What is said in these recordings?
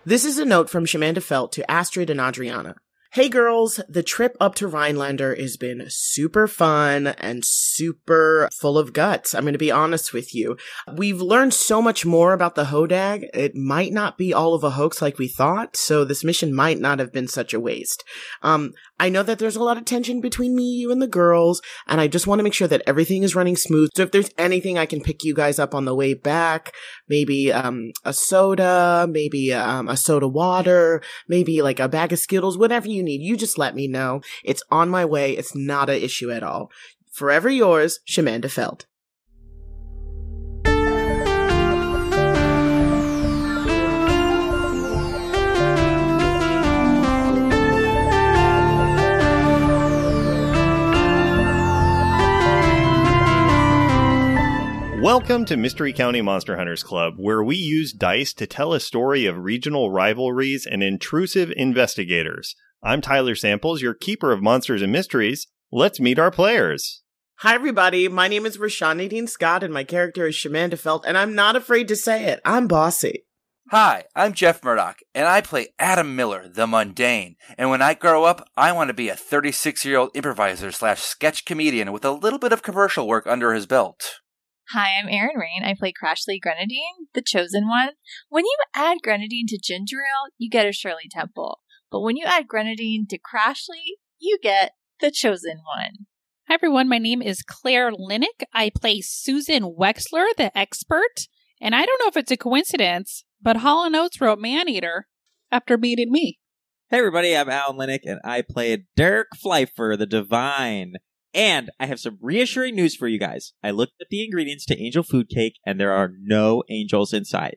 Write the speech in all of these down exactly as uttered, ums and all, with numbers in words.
This is a note from Shamanda Felt to Astrid and Adriana. Hey girls, the trip up to Rhinelander has been super fun and super full of guts. I'm going to be honest with you. We've learned so much more about the Hodag. It might not be all of a hoax like we thought, so this mission might not have been such a waste. Um, I know that there's a lot of tension between me, you, and the girls, and I just want to make sure that everything is running smooth. So if there's anything I can pick you guys up on the way back, maybe um, a soda, maybe um, a soda water, maybe like a bag of Skittles, whatever you need, you just let me know. It's on my way. It's not an issue at all. Forever yours, Shamanda Felt. Welcome to Mystery County Monster Hunters Club, where we use dice to tell a story of regional rivalries and intrusive investigators. I'm Tyler Samples, your keeper of monsters and mysteries. Let's meet our players. Hi, everybody. My name is Rashawn Nadine Scott, and my character is Shamanda Felt, and I'm not afraid to say it. I'm bossy. Hi, I'm Jeff Murdoch, and I play Adam Miller, the Mundane. And when I grow up, I want to be a thirty-six-year-old improviser slash sketch comedian with a little bit of commercial work under his belt. Hi, I'm Erin Rain. I play Crashly Grenadine, the Chosen One. When you add Grenadine to ginger ale, you get a Shirley Temple. But when you add Grenadine to Crashly, you get the Chosen One. Hi, everyone. My name is Claire Linick. I play Susan Wexler, the expert. And I don't know if it's a coincidence, but Hall and Oates wrote Maneater after meeting me. Hey, everybody. I'm Alan Linick, and I play Derek Pfeiffer, the Divine. And I have some reassuring news for you guys. I looked at the ingredients to Angel Food Cake, and there are no angels inside.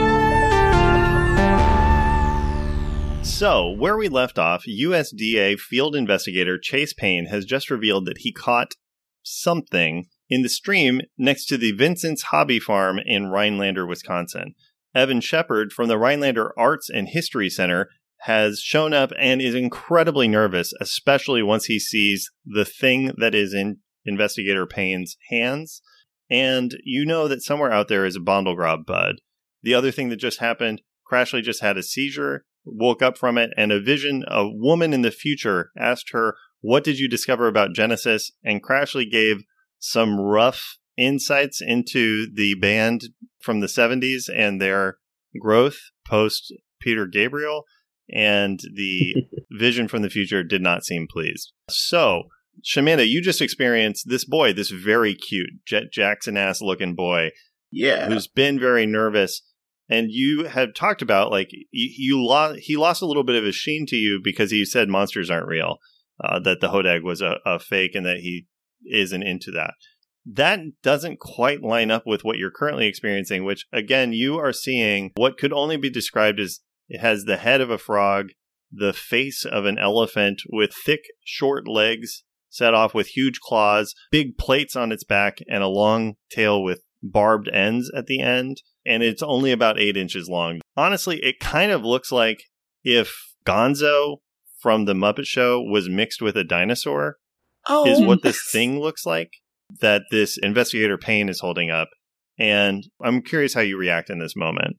So, where we left off, U S D A field investigator Chase Payne has just revealed that he caught something in the stream next to the Vincent's Hobby Farm in Rhinelander, Wisconsin. Evan Shepard from the Rhinelander Arts and History Center has shown up and is incredibly nervous, especially once he sees the thing that is in Investigator Payne's hands. And you know that somewhere out there is a Bondlegrob bud. The other thing that just happened, Crashly just had a seizure, woke up from it, and a vision, a woman in the future asked her, "What did you discover about Genesis?" And Crashly gave some rough insights into the band from the seventies and their growth post Peter Gabriel. And the vision from the future did not seem pleased. So, Shamanda, you just experienced this boy, this very cute Jet Jackson-ass looking boy, Yeah. who's been very nervous. And you had talked about, like, you, you lost, he lost a little bit of his sheen to you because he said monsters aren't real, uh, that the Hodag was a, a fake and that he isn't into that. That doesn't quite line up with what you're currently experiencing, which, again, you are seeing what could only be described as it has the head of a frog, the face of an elephant with thick, short legs set off with huge claws, big plates on its back, and a long tail with barbed ends at the end. And it's only about eight inches long. Honestly, it kind of looks like if Gonzo from the Muppet Show was mixed with a dinosaur, Oh. is what this thing looks like that this Investigator Payne is holding up. And I'm curious how you react in this moment.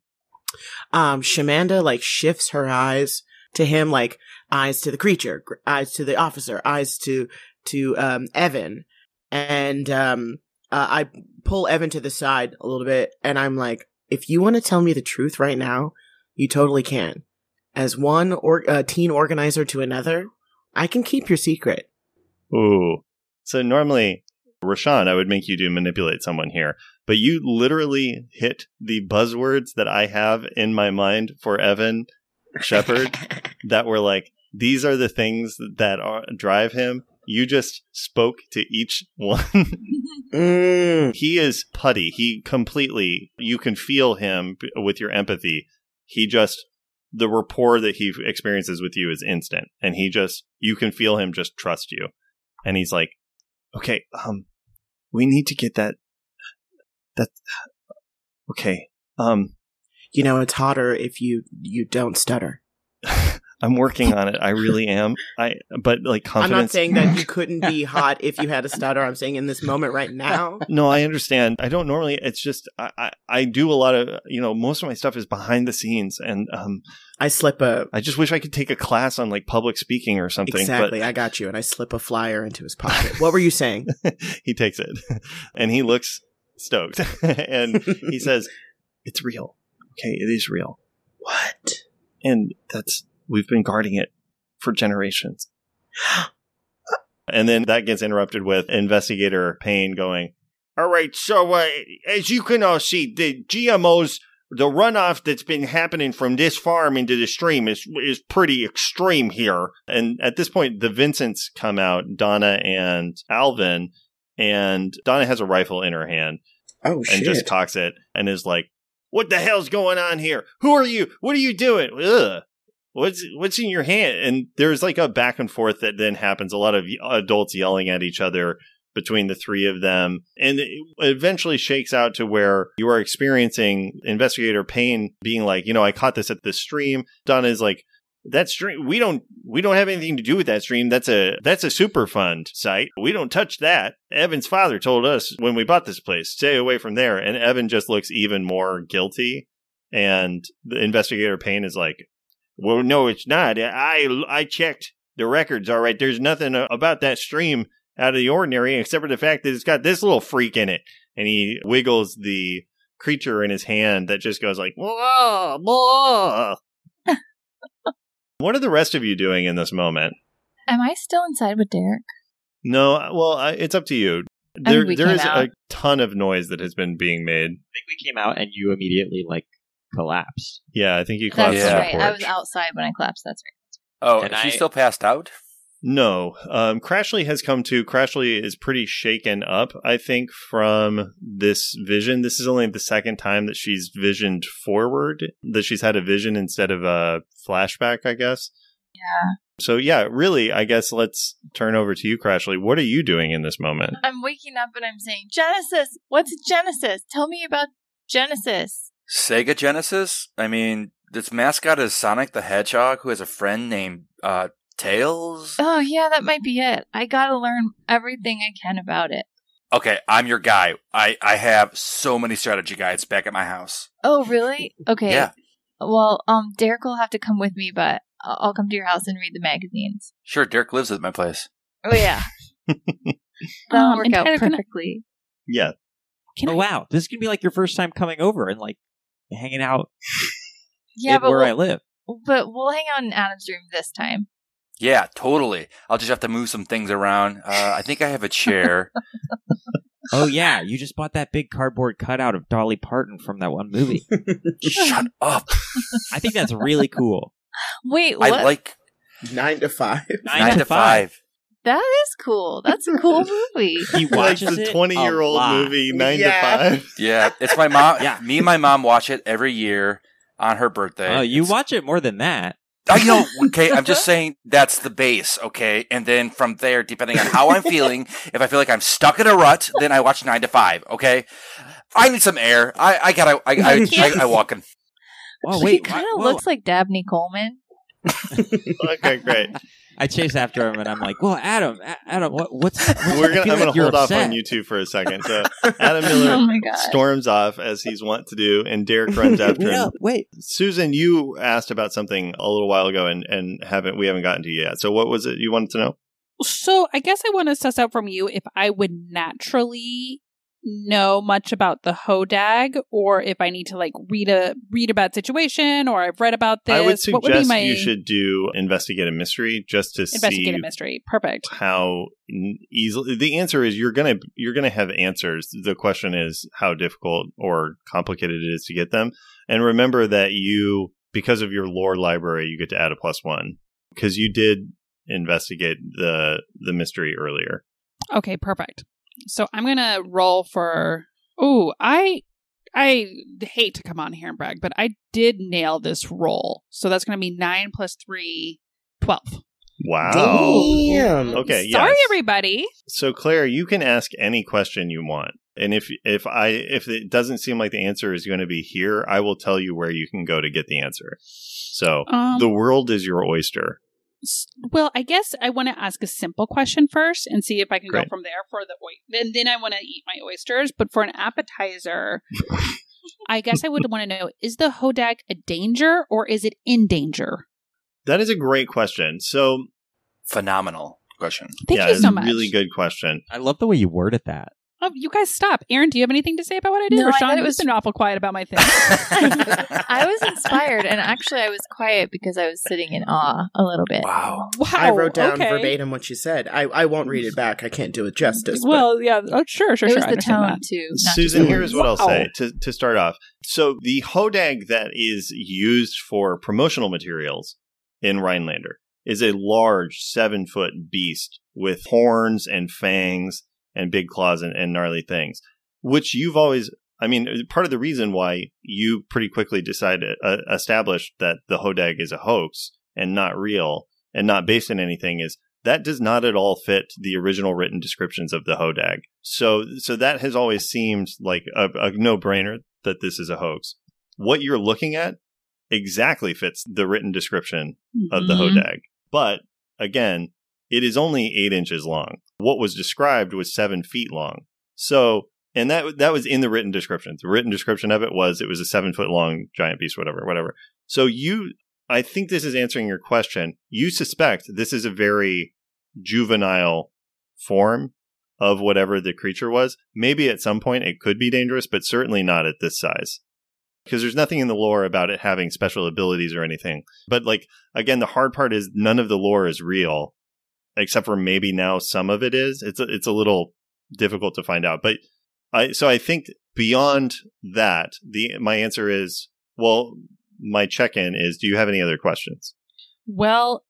Um, Shamanda, like, shifts her eyes to him, like, eyes to the creature, gr- eyes to the officer, eyes to, to, um, Evan. And, um, uh, I pull Evan to the side a little bit, and I'm like, if you want to tell me the truth right now, you totally can. As one or uh, teen organizer to another, I can keep your secret. Ooh. So normally, Rashawn, I would make you do manipulate someone here, but you literally hit the buzzwords that I have in my mind for Evan Shepard that were like, these are the things that are, drive him. You just spoke to each one. mm. He is putty. He completely, you can feel him with your empathy. He just, the rapport that he experiences with you is instant. And he just, you can feel him just trust you. And he's like, okay, um, we need to get that, that, okay, um. You know, it's hotter if you, you don't stutter. I'm working on it. I really am. I but like confidence. I'm not saying that you couldn't be hot if you had a stutter. I'm saying in this moment right now. No, I understand. I don't normally. It's just I, I, I do a lot of, you know, most of my stuff is behind the scenes, and um, I slip a. I just wish I could take a class on like public speaking or something. Exactly, I got you. And I slip a flyer into his pocket. What were you saying? He takes it, and he looks stoked, and he says, "It's real. Okay, it is real. What? And that's." We've been guarding it for generations. And then that gets interrupted with Investigator Payne going, all right, so uh, as you can all see, the G M Os, the runoff that's been happening from this farm into the stream is is pretty extreme here. And at this point, the Vincents come out, Donna and Alvin, and Donna has a rifle in her hand. Oh, shit. And just cocks it and is like, what the hell's going on here? Who are you? What are you doing? Ugh. What's what's in your hand? And there's like a back and forth that then happens. A lot of adults yelling at each other between the three of them. And it eventually shakes out to where you are experiencing Investigator Payne being like, you know, I caught this at the stream. Donna is like, that stream, we don't we don't have anything to do with that stream. That's a that's a Superfund site. We don't touch that. Evan's father told us when we bought this place, stay away from there. And Evan just looks even more guilty. And the Investigator Payne is like, well, no, it's not. I I checked the records. All right. There's nothing about that stream out of the ordinary except for the fact that it's got this little freak in it. And he wiggles the creature in his hand that just goes like, whoa, whoa. What are the rest of you doing in this moment? Am I still inside with Derek? No, well, I, it's up to you. I There, think we there came is out. a ton of noise that has been being made. I think we came out and you immediately like collapsed. Yeah, I think you That's collapsed Yeah. on the right. I was porch. outside when I collapsed. That's right. Oh, And is she I- still passed out? No, um, Crashly has come to. Crashly is pretty shaken up, I think, from this vision. This is only the second time that she's visioned forward, that she's had a vision instead of a flashback, I guess. Yeah. So, yeah, really, I guess let's turn over to you, Crashly. What are you doing in this moment? I'm waking up and I'm saying, Genesis! What's Genesis? Tell me about Genesis. Sega Genesis? I mean, its mascot is Sonic the Hedgehog, who has a friend named uh, Tails. Oh, yeah, that might be it. I gotta learn everything I can about it. Okay, I'm your guy. I, I have so many strategy guides back at my house. Oh, really? Okay. Yeah. Well, um, Derek will have to come with me, but I'll I'll come to your house and read the magazines. Sure, Derek lives at my place. Oh, yeah. That'll Um, work and out Tyler, can I- perfectly. Yeah. Can oh I- wow, this is gonna be like your first time coming over and like hanging out Yeah, in but where we'll, I live. but we'll hang out in Adam's room this time. Yeah, totally. I'll just have to move some things around. Uh, I think I have a chair. Oh yeah, you just bought that big cardboard cutout of Dolly Parton from that one movie. Shut up. I think that's really cool. Wait, what? I like Nine to five. nine, to five. That is cool. That's a cool movie. He Like watches the it twenty-year-old a lot. movie, nine Yeah. to five. Yeah, it's my mom. Yeah. Me and my mom watch it every year on her birthday. Oh, you It's- watch it more than that. I know, okay, I'm just saying that's the base, okay? And then from there, depending on how I'm feeling, if I feel like I'm stuck in a rut, then I watch nine to five, okay? I need some air. I, I gotta, I, I, I, I walk in. Oh He wait, kind wha- of whoa. looks like Dabney Coleman. Okay, great. I chase after him and I'm like, "Well, Adam, A- Adam, what, what's?" what's We're I gonna, feel I'm gonna like you're hold off upset. on you two for a second. So Adam Miller Oh my god. storms off as he's wont to do, and Derek runs after Wait him. up, wait. Susan, you asked about something a little while ago, and, and haven't we haven't gotten to yet. So what was it you wanted to know? So I guess I want to suss out from you if I would naturally know much about the Hodag, or if I need to like read a read about situation, or I've read about this. I would what would be suggest my you should do investigate a mystery just to investigate see a mystery? Perfect. how easily. The answer is you're gonna you're gonna have answers. The question is how difficult or complicated it is to get them. And remember that you, because of your lore library, you get to add a plus one because you did investigate the the mystery earlier. Okay, perfect. So I'm gonna roll for. Ooh, I I hate to come on here and brag, but I did nail this roll. So that's gonna be nine plus three, twelve. Wow. Damn. Okay. Sorry, yes. everybody. So Claire, you can ask any question you want. And if if I if it doesn't seem like the answer is going to be here, I will tell you where you can go to get the answer. So Um, the world is your oyster. S- Well, I guess I want to ask a simple question first and see if I can Great. go from there for the oy- and then I want to eat my oysters. But for an appetizer, I guess I would want to know: is the hodag a danger or is it in danger? That is a great question. So Phenomenal question. Thank yeah, you it's so a much. really good question. I love the way you worded that. Oh, you guys stop. Aaron, do you have anything to say about what I did? No, or I Sean, thought it you've was- been awful quiet about my thing. I was inspired, and actually, I was quiet because I was sitting in awe a little bit. Wow. Wow. I wrote down okay. verbatim what you said. I, I won't read it back. I can't do it justice. Well, yeah. Oh, sure, sure, It sure. was I the understand tone that. too. not Susan, just the here's what I'll Wow. say to, to start off. So the hodag that is used for promotional materials in Rhinelander is a large seven foot beast with horns and fangs and big claws and, and gnarly things, which you've always, I mean, part of the reason why you pretty quickly decided, uh, established that the hodag is a hoax and not real and not based in anything is that does not at all fit the original written descriptions of the hodag. So, so that has always seemed like a, a no-brainer that this is a hoax. What you're looking at exactly fits the written description of the Mhm. hodag. But again, it is only eight inches long. What was described was seven feet long. So, and that that was in the written description. The written description of it was it was a seven foot long giant beast, whatever, whatever. So you, I think this is answering your question. You suspect this is a very juvenile form of whatever the creature was. Maybe at some point it could be dangerous, but certainly not at this size. Because there's nothing in the lore about it having special abilities or anything. But like, again, the hard part is none of the lore is real, except for maybe now some of it is. It's a, it's a little difficult to find out. But I, so I think beyond that, the, my answer is, well, my check-in is, do you have any other questions? Well,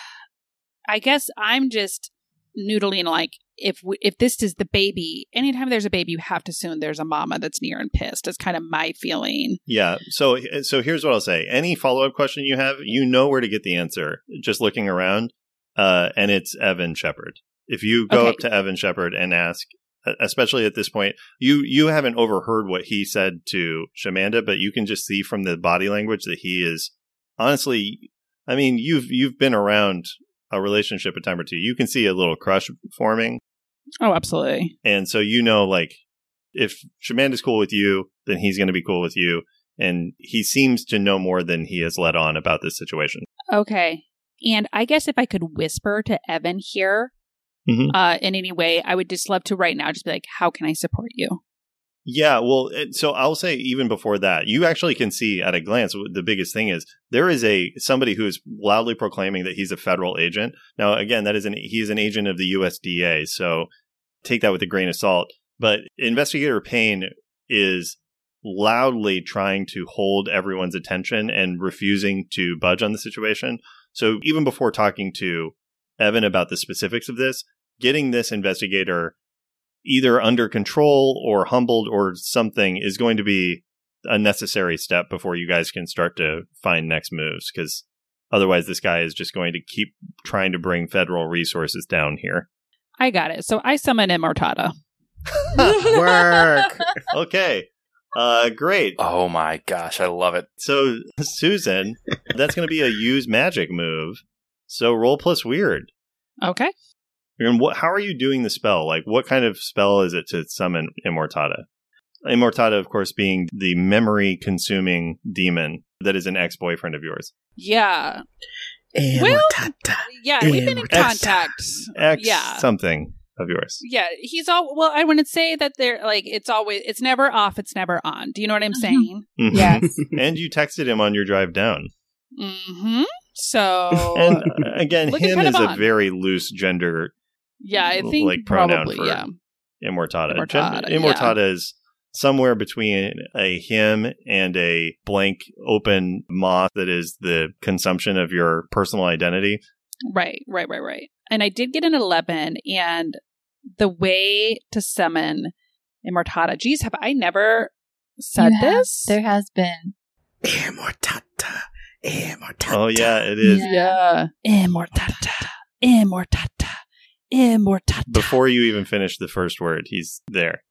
I guess I'm just noodling like if we, if this is the baby, anytime there's a baby, you have to assume there's a mama that's near and pissed. That's kind of my feeling. Yeah. So, so here's what I'll say. Any follow-up question you have, you know where to get the answer just looking around. Uh, and it's Evan Shepard. If you go Okay. up to Evan Shepard and ask, especially at this point, you, you haven't overheard what he said to Shamanda, but you can just see from the body language that he is honestly, I mean, you've, you've been around a relationship a time or two. You can see a little crush forming. Oh, absolutely. And so, you know, like if Shamanda's cool with you, then he's going to be cool with you. And he seems to know more than he has let on about this situation. Okay. And I guess if I could whisper to Evan here Mhm. uh, in any way, I would just love to right now just be like, how can I support you? Yeah, well, it- so I'll say even before that, you actually can see at a glance, the biggest thing is there is a somebody who is loudly proclaiming that he's a federal agent. Now, again, that is an he's an agent of the U S D A, so take that with a grain of salt. But Investigator Payne is loudly trying to hold everyone's attention and refusing to budge on the situation. So even before talking to Evan about the specifics of this, getting this investigator either under control or humbled or something is going to be a necessary step before you guys can start to find next moves, because otherwise this guy is just going to keep trying to bring federal resources down here. I got it. So I summon Immortata. Work. Okay. Uh, great. Oh my gosh, I love it. So, Susan, that's going to be a use magic move. So roll plus weird. Okay. And what? How are you doing the spell? Like, what kind of spell is it to summon Immortata? Immortata, of course, being the memory-consuming demon that is an ex-boyfriend of yours. Yeah. Well, Immortata. Yeah, we've been in Immortata. contact. Ex Yeah. something of yours. Yeah, he's all well. I wouldn't say that they're like it's always it's never off, it's never on. Do you know what I'm Mhm. saying? Mhm. Yes. And you texted him on your drive down. Mm-hmm. So And uh, again, Looking him kind is of a on. very loose gender yeah, I think like pronoun probably for yeah. Immortata. Immortata, Gen- Immortata is somewhere between a him and a blank open moth that is the consumption of your personal identity. Right, right, right, right. And I did get an eleven, and the way to summon Immortata. Geez, have I never said You have- this? There has been. Immortata. Immortata. Oh, yeah, it is. Yeah. Immortata. Immortata. Immortata. Before you even finish the first word, he's there.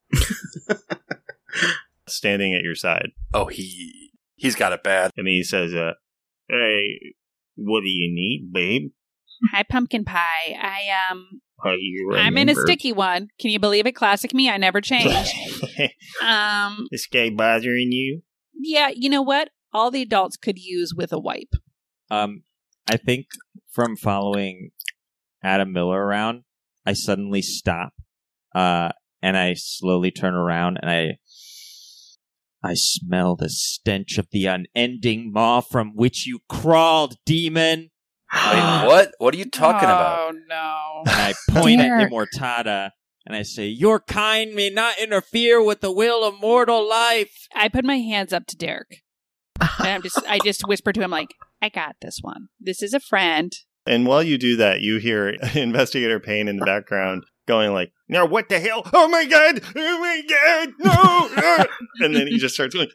Standing at your side. Oh, he he's got it bad. And he says, uh, hey, what do you need, babe? Hi, pumpkin pie. I, um, Oh, you I'm in a remember. sticky one. Can you believe it? Classic me. I never change. um, This guy bothering you? yeah, you know what? All the adults could use with a wipe. Um, I think from following Adam Miller around, I suddenly stop, uh, and I slowly turn around, and I, I smell the stench of the unending maw from which you crawled, demon. Wait, what? What are you talking about? Oh, no. And I point at Derek. Immortada, and I say, "Your kind may not interfere with the will of mortal life." I put my hands up to Derek. And I'm just, I just whisper to him, like, I got this one. This is a friend. And while you do that, you hear Investigator Payne in the background going like, now what the hell? Oh my god! Oh my god! No! And then he just starts going,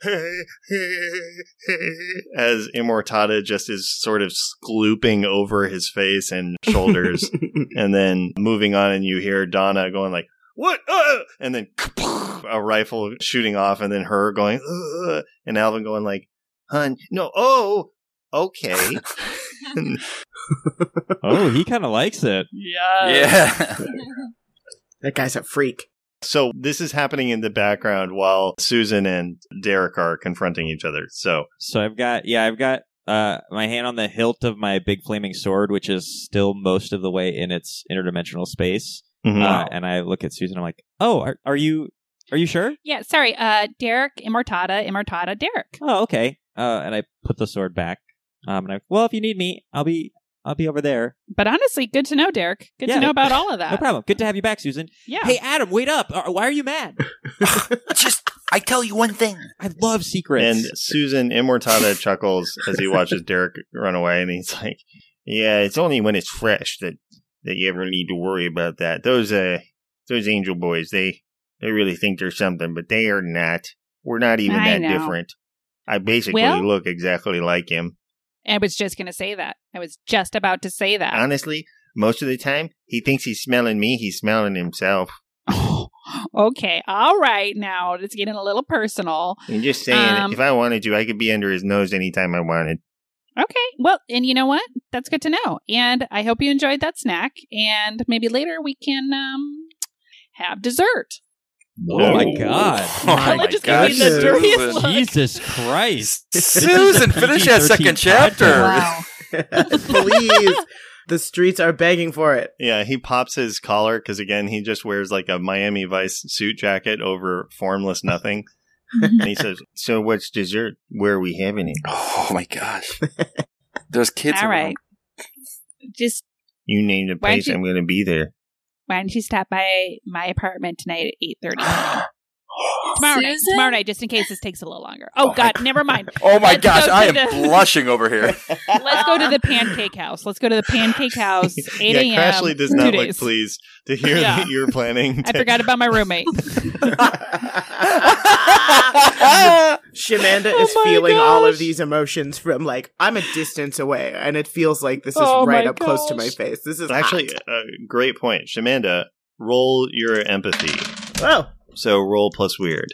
as Immortada just is sort of glooping over his face and shoulders. And then moving on, and you hear Donna going like, what? Uh! And then a rifle shooting off, and then her going, uh! And Alvin going like, hun, no, oh, okay. Oh, he kind of likes it. Yeah. Yeah. That guy's a freak. So this is happening in the background while Susan and Derek are confronting each other. So So I've got, yeah, I've got uh, my hand on the hilt of my big flaming sword, which is still most of the way in its interdimensional space. mhm. Uh, and I look at Susan. I'm like, "Oh, are, are you? Are you sure?" Yeah, sorry. Uh, Derek, Immortada, Immortada, Derek. Oh, okay. Uh, and I put the sword back. Um, and I, well, if you need me, I'll be, I'll be over there. But honestly, good to know, Derek. Good Yeah. to know about all of that. No problem. Good to have you back, Susan. Yeah. Hey, Adam, wait up. Uh, Why are you mad? Just, I tell you one thing. I love secrets. And Susan Immortada chuckles as he watches Derek run away, and he's like, yeah, it's only when it's fresh that, that you ever need to worry about that. Those uh those angel boys, they they really think they're something, but they are not. We're not even I that know. different. I basically Well- look exactly like him. I was just going to say that. I was just about to say that. Honestly, most of the time, he thinks he's smelling me, he's smelling himself. Okay. All right. Now it's getting a little personal. I'm just saying, Um, if I wanted to, I could be under his nose anytime I wanted. Okay. Well, and you know what? That's good to know. And I hope you enjoyed that snack. And maybe later we can um have dessert. oh my god. Oh my Ella just gosh, gave me the dirtiest Susan. look. Jesus Christ. Susan, finish that second chapter. Wow. Please. The streets are begging for it. Yeah, he pops his collar because, again, he just wears like a Miami Vice suit jacket over formless nothing. And he says, so what's dessert? Where are we having it? Oh my gosh. There's kids All around. right. Just You name the Why don't place, you- I'm going to be there. why don't you stop by my apartment tonight at eight thirty? Tomorrow night. Susan? Tomorrow night, just in case this takes a little longer. Oh, Oh, God, never mind. Oh my Let's gosh, go I to am the- blushing over here. Let's go to the Pancake House. Let's go to the Pancake House, eight a.m. Yeah, Crashly does two not look days. pleased to hear Yeah. that you're planning I to- forgot about my roommate. Shamanda Oh is my feeling all of gosh. these emotions from like I'm a distance away, and it feels like this is Oh right my up close to my gosh. face. This is Actually, hot. a great point. Shamanda, roll your empathy. Oh, So roll plus weird.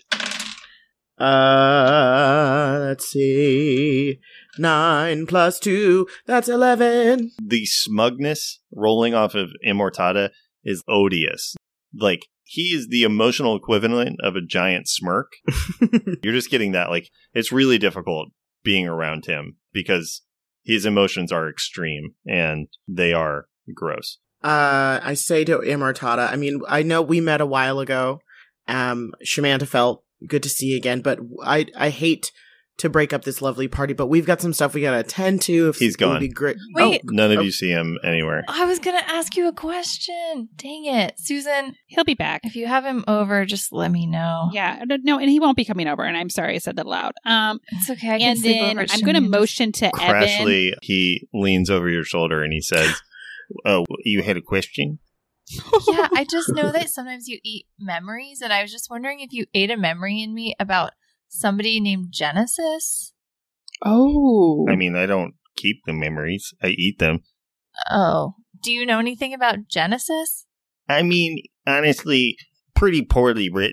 uh, let's see, nine plus two, that's eleven. The smugness rolling off of Immortada is odious. Like, he is the emotional equivalent of a giant smirk. You're just getting that. Like, it's really difficult being around him because his emotions are extreme and they are gross. Uh, I say to Immortada, I mean, I know we met a while ago. Um, Shamanda felt good to see you again, but I I hate to break up this lovely party, but we've got some stuff we gotta attend to. If He's it would gone. be great. Wait. None of Oh. you see him anywhere. I was going to ask you a question. Dang it. Susan, He'll be back. if you have him over, just let me know. Yeah, I don't- no, and he won't be coming over. And I'm sorry I said that loud. Um, It's okay. I can and sleep then over at I'm going to Shamanda's. motion to Evan. Crashly, he leans over your shoulder and he says, oh, you had a question? Yeah, I just know that sometimes you eat memories, and I was just wondering if you ate a memory in me about somebody named Genesis. Oh, I mean, I don't keep the memories. I eat them. Oh. Do you know anything about Genesis? I mean, honestly, pretty poorly written.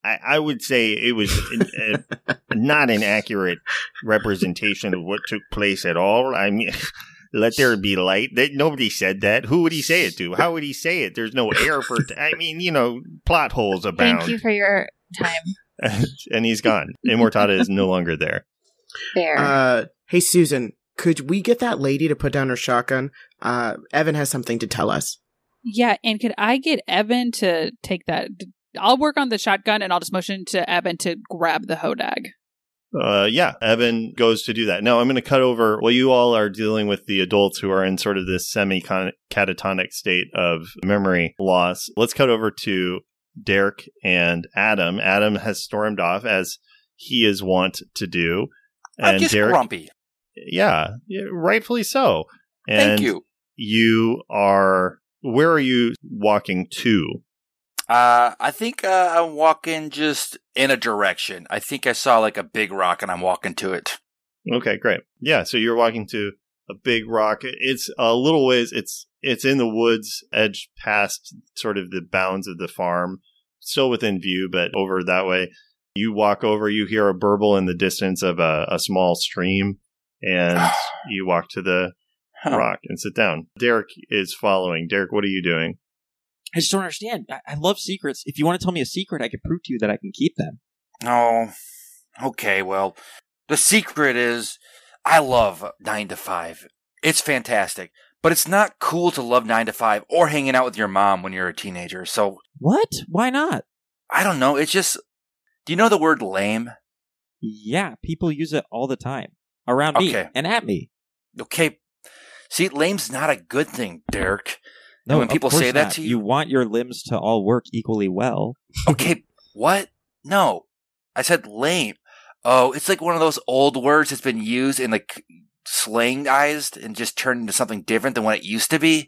I, I would say it was an, a, not an accurate representation of what took place at all. I mean, let there be light. That nobody said that. Who would he say it to? How would he say it? There's no air for. T- I mean, you know, plot holes abound. Thank you for your time. And he's gone. Immortada is no longer there. Fair. Uh, hey, Susan, could we get that lady to put down her shotgun? Uh, Evan has something to tell us. Yeah, and could I get Evan to take that? I'll work on the shotgun, and I'll just motion to Evan to grab the hodag. Uh, yeah, Evan goes to do that. Now, I'm going to cut over while you all are dealing with the adults who are in sort of this semi-catatonic state of memory loss. Let's cut over to Derek and Adam. Adam has stormed off, as he is wont to do. I'm And just Derek, grumpy. Yeah, yeah, rightfully so. And Thank you. You are, where are you walking to? Uh, I think uh, I'm walking just in a direction. I think I saw like a big rock and I'm walking to it. Okay, great. Yeah, so you're walking to a big rock. It's a little ways. It's it's in the woods, edged past sort of the bounds of the farm. Still within view, but over that way. You walk over, you hear a burble in the distance of a, a small stream, and you walk to the Huh. rock and sit down. Derek is following. Derek, what are you doing? I just don't understand. I, I love secrets. If you want to tell me a secret, I can prove to you that I can keep them. Oh, okay. Well, the secret is I love nine to five. It's fantastic. But it's not cool to love nine to five or hanging out with your mom when you're a teenager. So, What? Why not? I don't know. It's just, do you know the word lame? Yeah, people use it all the time. Around me Okay. and at me. Okay. See, lame's not a good thing, Derek. No, And when of people course say that not. to you- You want your limbs to all work equally well. Okay, what? No. I said lame. Oh, it's like one of those old words that's been used and like slangized and just turned into something different than what it used to be.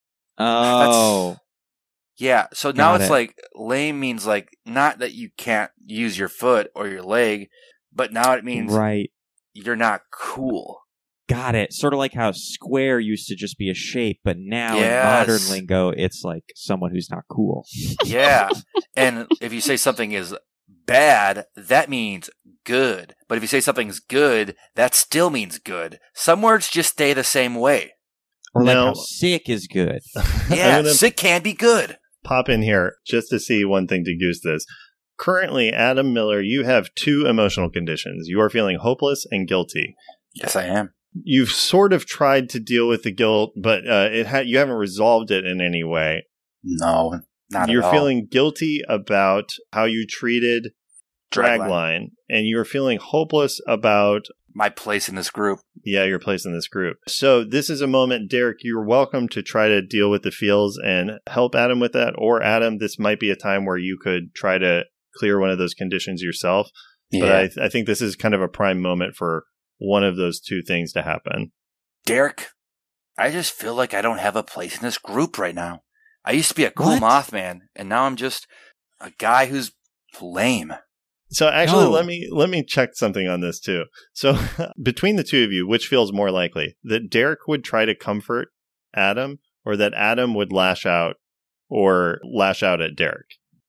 Oh. Yeah, so now Got it's it. like lame means like not that you can't use your foot or your leg, but now it means Right. you're not cool. Got it. Sort of like how square used to just be a shape, but now Yes. in modern lingo, it's like someone who's not cool. Yeah. And if you say something is bad, that means good. But if you say something's good, that still means good. Some words just stay the same way. Or like No. how sick is good. Yeah, I'm gonna sick can be good. pop in here just to see one thing to goose this. Currently, Adam Miller, you have two emotional conditions. You are feeling hopeless and guilty. Yes, I am. You've sort of tried to deal with the guilt, but uh, it ha- you haven't resolved it in any way. No, not You're at all. feeling guilty about how you treated Dragline. Dragline, and you're feeling hopeless about, My place in this group. yeah, your place in this group. So this is a moment, Derek, you're welcome to try to deal with the feels and help Adam with that. Or Adam, this might be a time where you could try to clear one of those conditions yourself. But I, th- I think this is kind of a prime moment for one of those two things to happen. Derek, I just feel like I don't have a place in this group right now. I used to be a cool What? Mothman, and now I'm just a guy who's lame. So actually, No. let me let me check something on this too. So between the two of you, which feels more likely, that Derek would try to comfort Adam, or that Adam would lash out or lash out at Derek?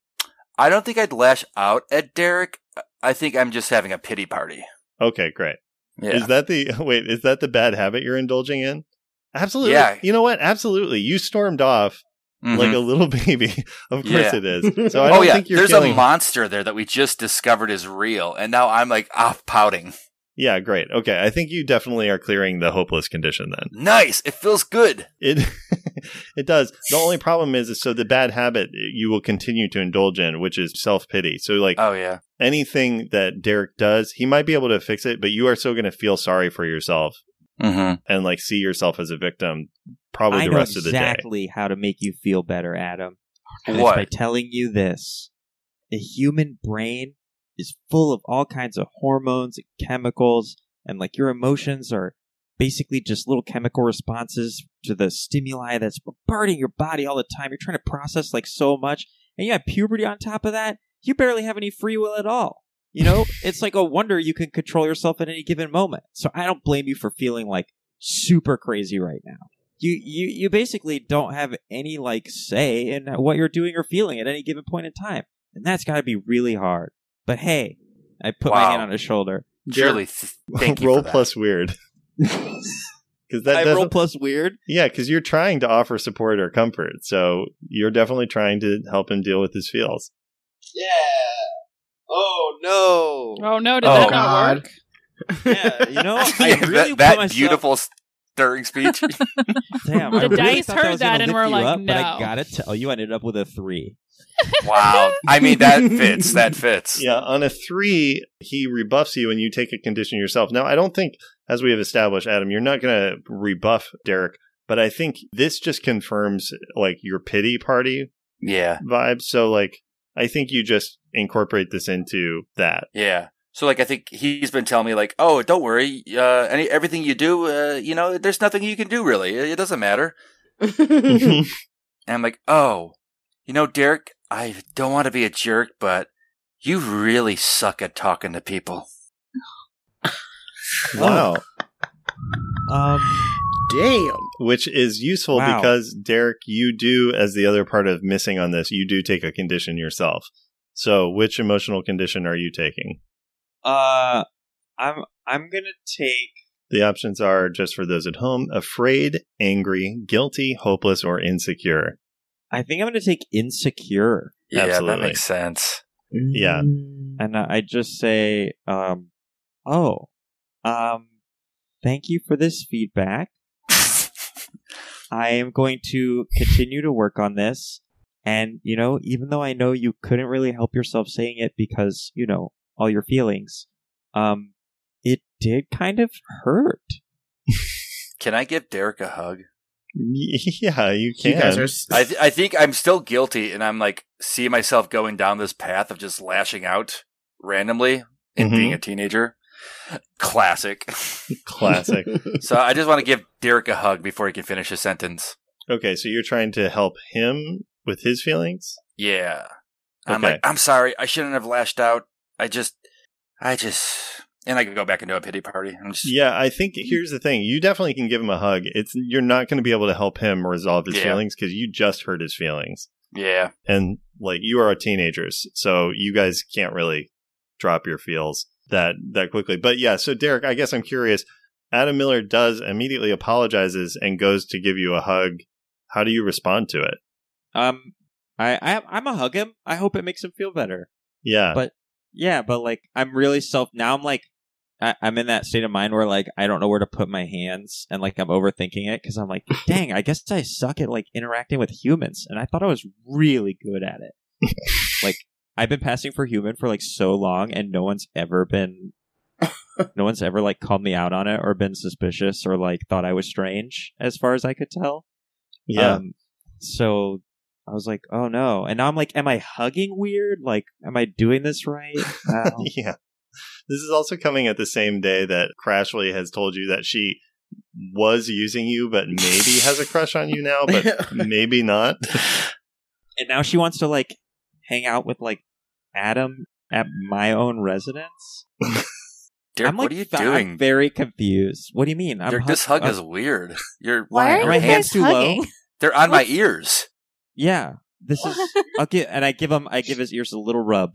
I don't think I'd lash out at Derek. I think I'm just having a pity party. Okay, great. Yeah. Is that the wait? Is that the bad habit you're indulging in? Absolutely. Yeah. You know what? Absolutely. You stormed off Mhm. like a little baby. Of course Yeah. it is. So I don't Oh yeah, think you're there's feeling. a monster there that we just discovered is real, and now I'm like off pouting. Yeah, great. Okay, I think you definitely are clearing the hopeless condition then. Nice, it feels good. It it does. The only problem is, is so the bad habit you will continue to indulge in, which is self pity. So like Oh yeah, anything that Derek does, he might be able to fix it, but you are still going to feel sorry for yourself mm-hmm. and like see yourself as a victim probably I the know rest of the day. exactly how to make you feel better, Adam. And it's What? by telling you this. The human brain is full of all kinds of hormones and chemicals, and like your emotions are basically just little chemical responses to the stimuli that's bombarding your body all the time. You're trying to process like so much, and you have puberty on top of that. You barely have any free will at all. You know, it's like a wonder you can control yourself at any given moment. So I don't blame you for feeling like super crazy right now. You, you, you basically don't have any like say in what you're doing or feeling at any given point in time. And that's got to be really hard. But hey, I put Wow. my hand on his shoulder. Truly, th- thank you Roll for that. plus weird. Because that I doesn't. roll plus weird. Yeah, because you're trying to offer support or comfort. So you're definitely trying to help him deal with his feels. Yeah. Oh, no. Oh no, did Oh, that not God. work? Yeah, you know, I Yeah, really that put that myself- beautiful stirring speech. Damn, The I really dice thought that heard was gonna that and lift were you like, up, But I no. gotta tell you, I ended up with a three. Wow. I mean, that fits. That fits. Yeah, on a three, he rebuffs you and you take a condition yourself. Now, I don't think, as we have established, Adam, you're not going to rebuff Derek, but I think this just confirms like your pity party Yeah. vibe. So, like, I think you just incorporate this into that. Yeah. So, like, I think he's been telling me, like, oh, don't worry. Uh, any everything you do, uh, you know, there's nothing you can do, really. It doesn't matter. And I'm like, oh, you know, Derek, I don't want to be a jerk, but you really suck at talking to people. Wow. Um, Damn. Which is useful Wow. because, Derek, you do, as the other part of missing on this, you do take a condition yourself. So, which emotional condition are you taking? uh, I'm I'm gonna take. The options are, just for those at home, afraid, angry, guilty, hopeless, or insecure. I think I'm gonna take insecure, Yeah, Absolutely. that makes sense. Yeah. and I I just say, um, oh, um, thank you for this feedback. I am going to continue to work on this. And, you know, even though I know you couldn't really help yourself saying it because, you know, all your feelings, um, it did kind of hurt. Can I give Derek a hug? Yeah, you can. You guys are. s- I th- I think I'm still guilty, and I'm like see myself going down this path of just lashing out randomly and Mhm. being a teenager. Classic. Classic. So I just want to give Derek a hug before he can finish his sentence. Okay, so you're trying to help him with his feelings? Yeah. I'm Okay. like, I'm sorry. I shouldn't have lashed out. I just, I just, and I could go back into a pity party. I'm just, Yeah, I think here's the thing. You definitely can give him a hug. It's You're not going to be able to help him resolve his Yeah. feelings because you just hurt his feelings. yeah. And, like, you are teenagers, so you guys can't really drop your feels that, that quickly. But yeah, so Derek, I guess I'm curious. Adam Miller does immediately apologizes and goes to give you a hug. How do you respond to it? Um, I, I I'm a hug him. I hope it makes him feel better. Yeah. But yeah, but like I'm really self now. I'm like I, I'm in that state of mind where like I don't know where to put my hands, and like I'm overthinking it because I'm like, dang, I guess I suck at like interacting with humans, and I thought I was really good at it. Like I've been passing for human for like so long, and no one's ever been, no one's ever like called me out on it or been suspicious or like thought I was strange, as far as I could tell. yeah. Um, so I was like, oh no. And now I'm like, am I hugging weird? Like, am I doing this right? Uh, Yeah. This is also coming at the same day that Crashly has told you that she was using you, but maybe has a crush on you now, but maybe not. and now she wants to like hang out with like Adam at my own residence. Derek, I'm like, what are you th- doing? I'm very confused. What do you mean? I'm Derek, hug- this hug uh, is weird. You're Why lying are on my you my hands guys too low? hugging? They're on my ears. Yeah, this is. I'll give, and I give him. I give his ears a little rub.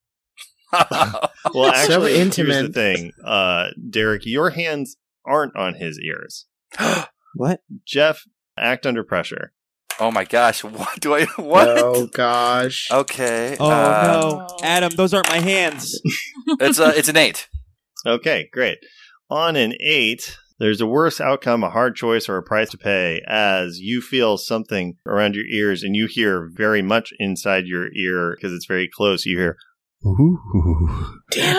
Well, actually, here's the intimate. thing. Uh, Derek, your hands aren't on his ears. What? Jeff, act under pressure. Oh my gosh! What do I? What? Oh gosh. Okay. Oh uh, no, Adam! Those aren't my hands. It's a, it's an eight. Okay, great. On an eight, there's a worse outcome, a hard choice, or a price to pay as you feel something around your ears and you hear very much inside your ear because it's very close. You hear, ooh,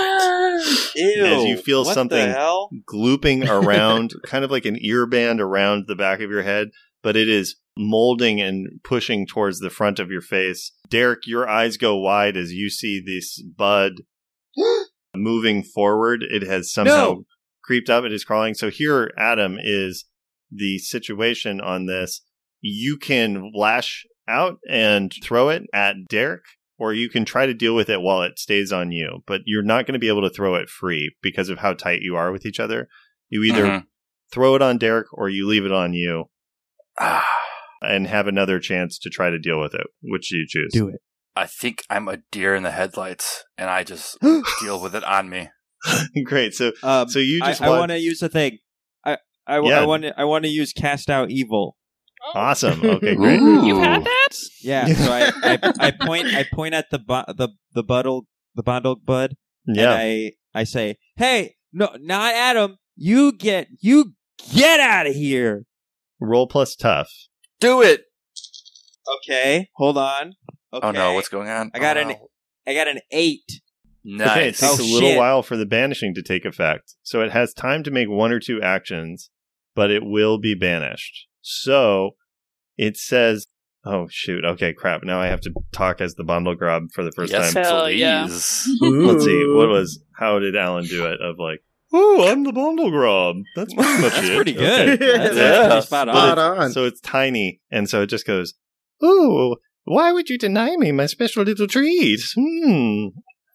Ew! As you feel what something- the hell? glooping around, kind of like an ear band around the back of your head, but it is molding and pushing towards the front of your face. Derek, your eyes go wide as you see this bud moving forward. It has somehow No. creeped up. It is crawling. So here, Adam, is the situation on this. You can lash out and throw it at Derek, or you can try to deal with it while it stays on you. But you're not going to be able to throw it free because of how tight you are with each other. You either Mhm. throw it on Derek or you leave it on you Ah. and have another chance to try to deal with it. Which do you choose? Do it. I think I'm a deer in the headlights, and I just deal with it on me. Great. So, Um, so you just I, I want, want to use a thing. I I, Yeah. I want to I want to use cast out evil. awesome. Okay, great. Ooh. You've had that? Yeah. So I, I I point I point at the bu- the the buddle the bundle bud. Yeah. And I I say, hey, no, not Adam. You get you get out of here. Roll plus tough. Do it! Okay, hold on. Okay. Oh no, what's going on? I got oh, an no. I got an eight. Okay, it Nice. takes Oh, a little shit. while for the banishing to take effect. So it has time to make one or two actions, but it will be banished. So it says, oh, shoot. Okay, crap. Now I have to talk as the Bundle Grub for the first yes, time. Hell yeah. please. Let's see. What was, how did Alan do it? Of like, oh, I'm the Bundle Grub. That's pretty much That's it. pretty good. Okay. That's, Yeah. that's pretty spot But on. Spot on. So it's tiny, and so it just goes, ooh, why would you deny me my special little treat? Hmm.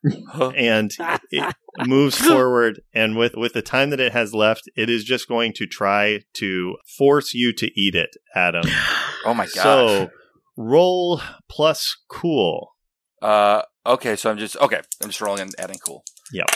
And it moves forward, and with, with the time that it has left, it is just going to try to force you to eat it, Adam. Oh my gosh. So roll plus cool. Uh, okay, so I'm just okay. I'm just rolling and adding cool. Yep.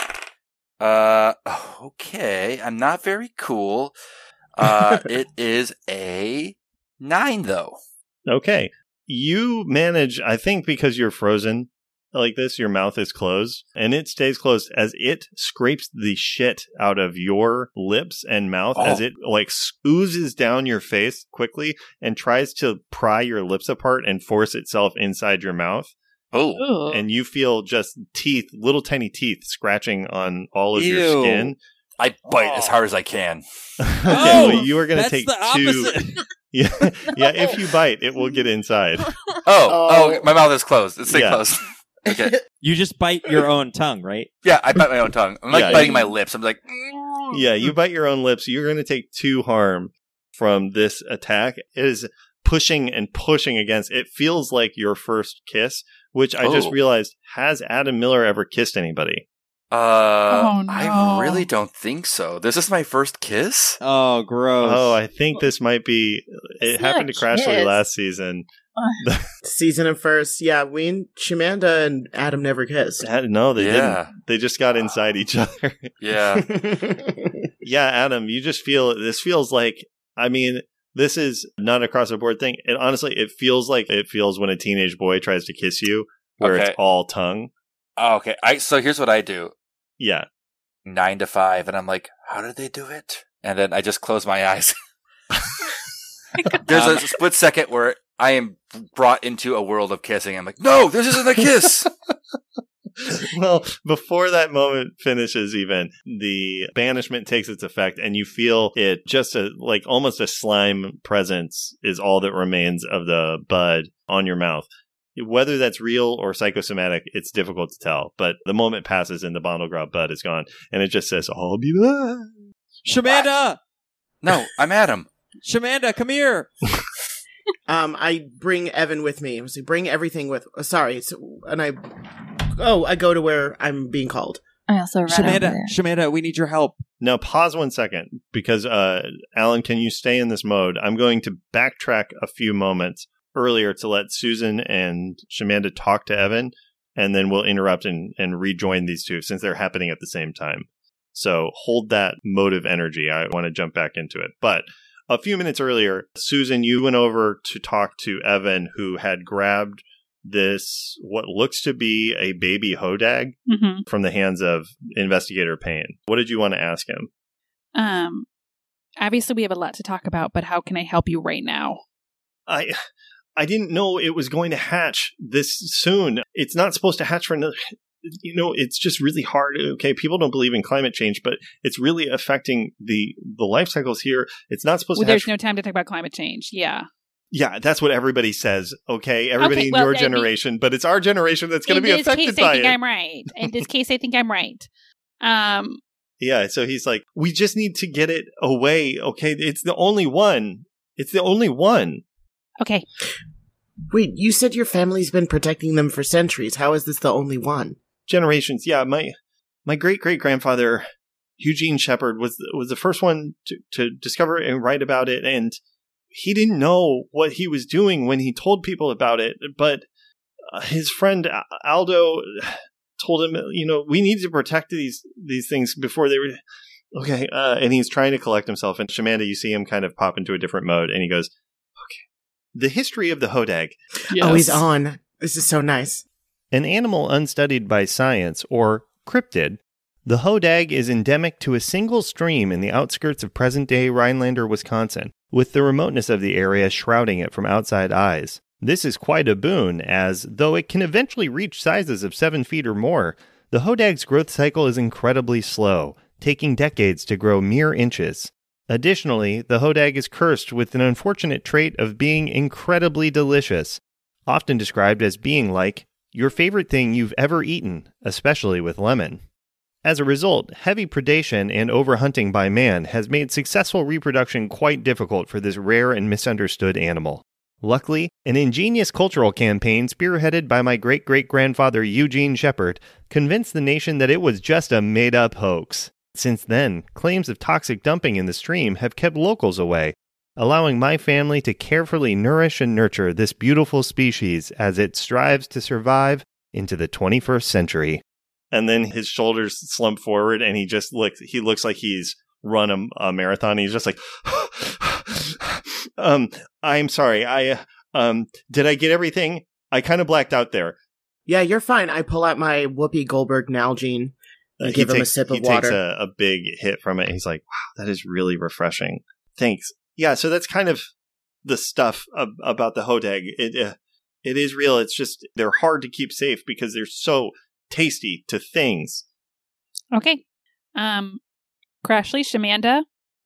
Uh, okay. I'm not very cool. Uh, it is a nine though. Okay. You manage, I think because you're frozen like this, your mouth is closed, and it stays closed as it scrapes the shit out of your lips and mouth Oh. as it like oozes down your face quickly and tries to pry your lips apart and force itself inside your mouth. Oh, Ooh. And you feel just teeth, little tiny teeth scratching on all of Ew. your skin. I bite Oh. as hard as I can. Okay, Oh, well, you are going to That's take the two. opposite. Yeah, yeah. If you bite, it will get inside. Oh, Oh. oh, my mouth is closed. It's stay Yeah. closed. Okay. You just bite your own tongue, right? Yeah, I bite my own tongue. I'm like Yeah, biting you- my lips. I'm like, mm. Yeah, you bite your own lips. You're going to take two harm from this attack. It is pushing and pushing against. It feels like your first kiss, which I just Oh. realized, has Adam Miller ever kissed anybody? Uh, Oh, I no. really don't think so. This is my first kiss. Oh, gross. Oh, I think this might be. It It's happened not to Crashly kiss. last season. Season and first. Yeah, we and Shamanda and Adam never kissed. Uh, No, they Yeah. didn't. They just got inside each other. Yeah. Yeah, Adam, you just feel this feels like. I mean, this is not across the board thing. And honestly, it feels like it feels when a teenage boy tries to kiss you, where Okay. it's all tongue. Oh, okay. I so here's what I do: Yeah. nine to five, and I'm like, how did they do it? And then I just close my eyes. There's Um, a split second where I am brought into a world of kissing. I'm like, no, this isn't a kiss. Well, before that moment finishes, even the banishment takes its effect, and you feel it just a like almost a slime presence is all that remains of the bud on your mouth. Whether that's real or psychosomatic, it's difficult to tell. But the moment passes, and the Bondle Grub bud is gone, and it just says, "I'll be back." Shamanda! No, I'm Adam. Shamanda, come here. um, I bring Evan with me. I was like, bring everything with. Uh, sorry, it's, and I. Oh, I go to where I'm being called. I also run over Shamanda, there. Shamanda, we need your help. Now, pause one second, because uh, Alan, can you stay in this mode? I'm going to backtrack a few moments earlier to let Susan and Shamanda talk to Evan, and then we'll interrupt and, and rejoin these two since they're happening at the same time. So hold that motive energy. I want to jump back into it. But a few minutes earlier, Susan, you went over to talk to Evan, who had grabbed this, what looks to be a baby hodag Mm-hmm. from the hands of Investigator Payne. What did you want to ask him? Um, obviously, we have a lot to talk about, but how can I help you right now? I I didn't know it was going to hatch this soon. It's not supposed to hatch for another. You know, it's just really hard. Okay, people don't believe in climate change, but it's really affecting the the life cycles here. It's not supposed Well, to there's hatch. no time to talk about climate change. Yeah. Yeah, that's what everybody says. Okay, everybody Okay, in well, your that'd be- generation, but it's our generation that's going to In be this affected case, I by think it. I'm right. In this case, I think I'm right. Um, Yeah, so he's like, we just need to get it away. Okay, it's the only one. It's the only one. okay. Wait, you said your family's been protecting them for centuries. How is this the only one? Generations. Yeah, my my great great grandfather Eugene Shepard was was the first one to, to discover it and write about it, and he didn't know what he was doing when he told people about it. But uh, his friend Aldo told him, you know, we need to protect these these things before they were okay. Uh, and he's trying to collect himself. And Shamanda, you see him kind of pop into a different mode, and he goes, "Okay, the history of the Hodag." Yes. Oh, he's on. This is so nice. An animal unstudied by science, or cryptid, the Hodag is endemic to a single stream in the outskirts of present-day Rhinelander, Wisconsin, with the remoteness of the area shrouding it from outside eyes. This is quite a boon, as, though it can eventually reach sizes of seven feet or more, the Hodag's growth cycle is incredibly slow, taking decades to grow mere inches. Additionally, the Hodag is cursed with an unfortunate trait of being incredibly delicious, often described as being like your favorite thing you've ever eaten, especially with lemon. As a result, heavy predation and overhunting by man has made successful reproduction quite difficult for this rare and misunderstood animal. Luckily, an ingenious cultural campaign spearheaded by my great-great-grandfather Eugene Shepard convinced the nation that it was just a made-up hoax. Since then, claims of toxic dumping in the stream have kept locals away, allowing my family to carefully nourish and nurture this beautiful species as it strives to survive into the twenty-first century. And then his shoulders slump forward, and he just looks, he looks like he's run a, a marathon. He's just like, um, I'm sorry. I, um, did I get everything? I kind of blacked out there. Yeah, you're fine. I pull out my Whoopi Goldberg Nalgene and Uh, give he him takes, a sip he of water. takes a, a big hit from it. He's like, wow, that is really refreshing. Thanks. Yeah, so that's kind of the stuff ab- about the Hodag. It uh, it is real. It's just they're hard to keep safe because they're so tasty to things. Okay. Um, Crashly, Shamanda,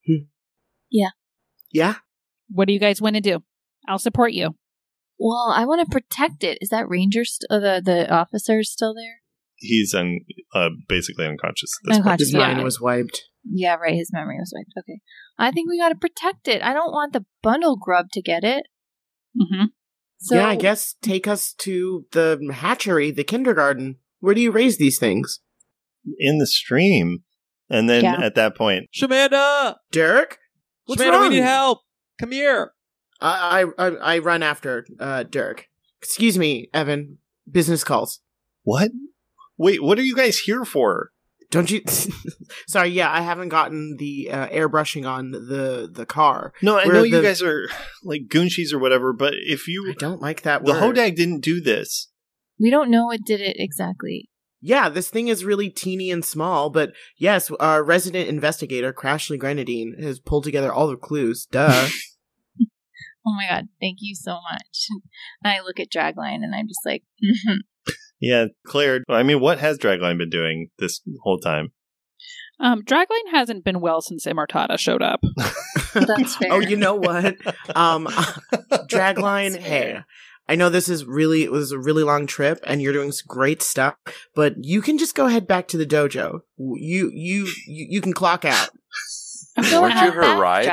Yeah? what do you guys want to do? I'll support you. Well, I want to protect it. Is that ranger, st- uh, the the officer still there? He's un- uh, basically unconscious at this point. Unconscious. His Yeah. mind was wiped. Yeah, right. His memory was wiped. Okay. I think we got to protect it. I don't want the bundle grub to get it. Mm-hmm. So yeah, I guess take us to the hatchery, the kindergarten. Where do you raise these things? In the stream. And then Yeah. at that point, Shamanda! Derek? What's Shamanda, wrong? we need help! Come here! I, I, I, I run after uh, Derek. Excuse me, Evan. Business calls. what? Wait, what are you guys here for? Don't you? Sorry, yeah, I haven't gotten the uh, airbrushing on the the car. No, I Where know the- you guys are like Goonshies or whatever, but if I you... don't like that The word. Hodag didn't do this. we don't know what did it exactly. Yeah, this thing is really teeny and small, but yes, our resident investigator, Crashly Grenadine, has pulled together all the clues. Duh. Oh my god, thank you so much. And I look at Dragline and I'm just like, mhm. Yeah, Claire, I mean, what has Dragline been doing this whole time? Um, Dragline hasn't been well since Immortata showed up. That's fair. Oh, you know what? Um, Dragline, That's hey, fair. I know this is really, it was a really long trip and you're doing some great stuff, but you can just go head back to the dojo. You, you, you, you can clock out. Go Weren't you ahead her back, ride?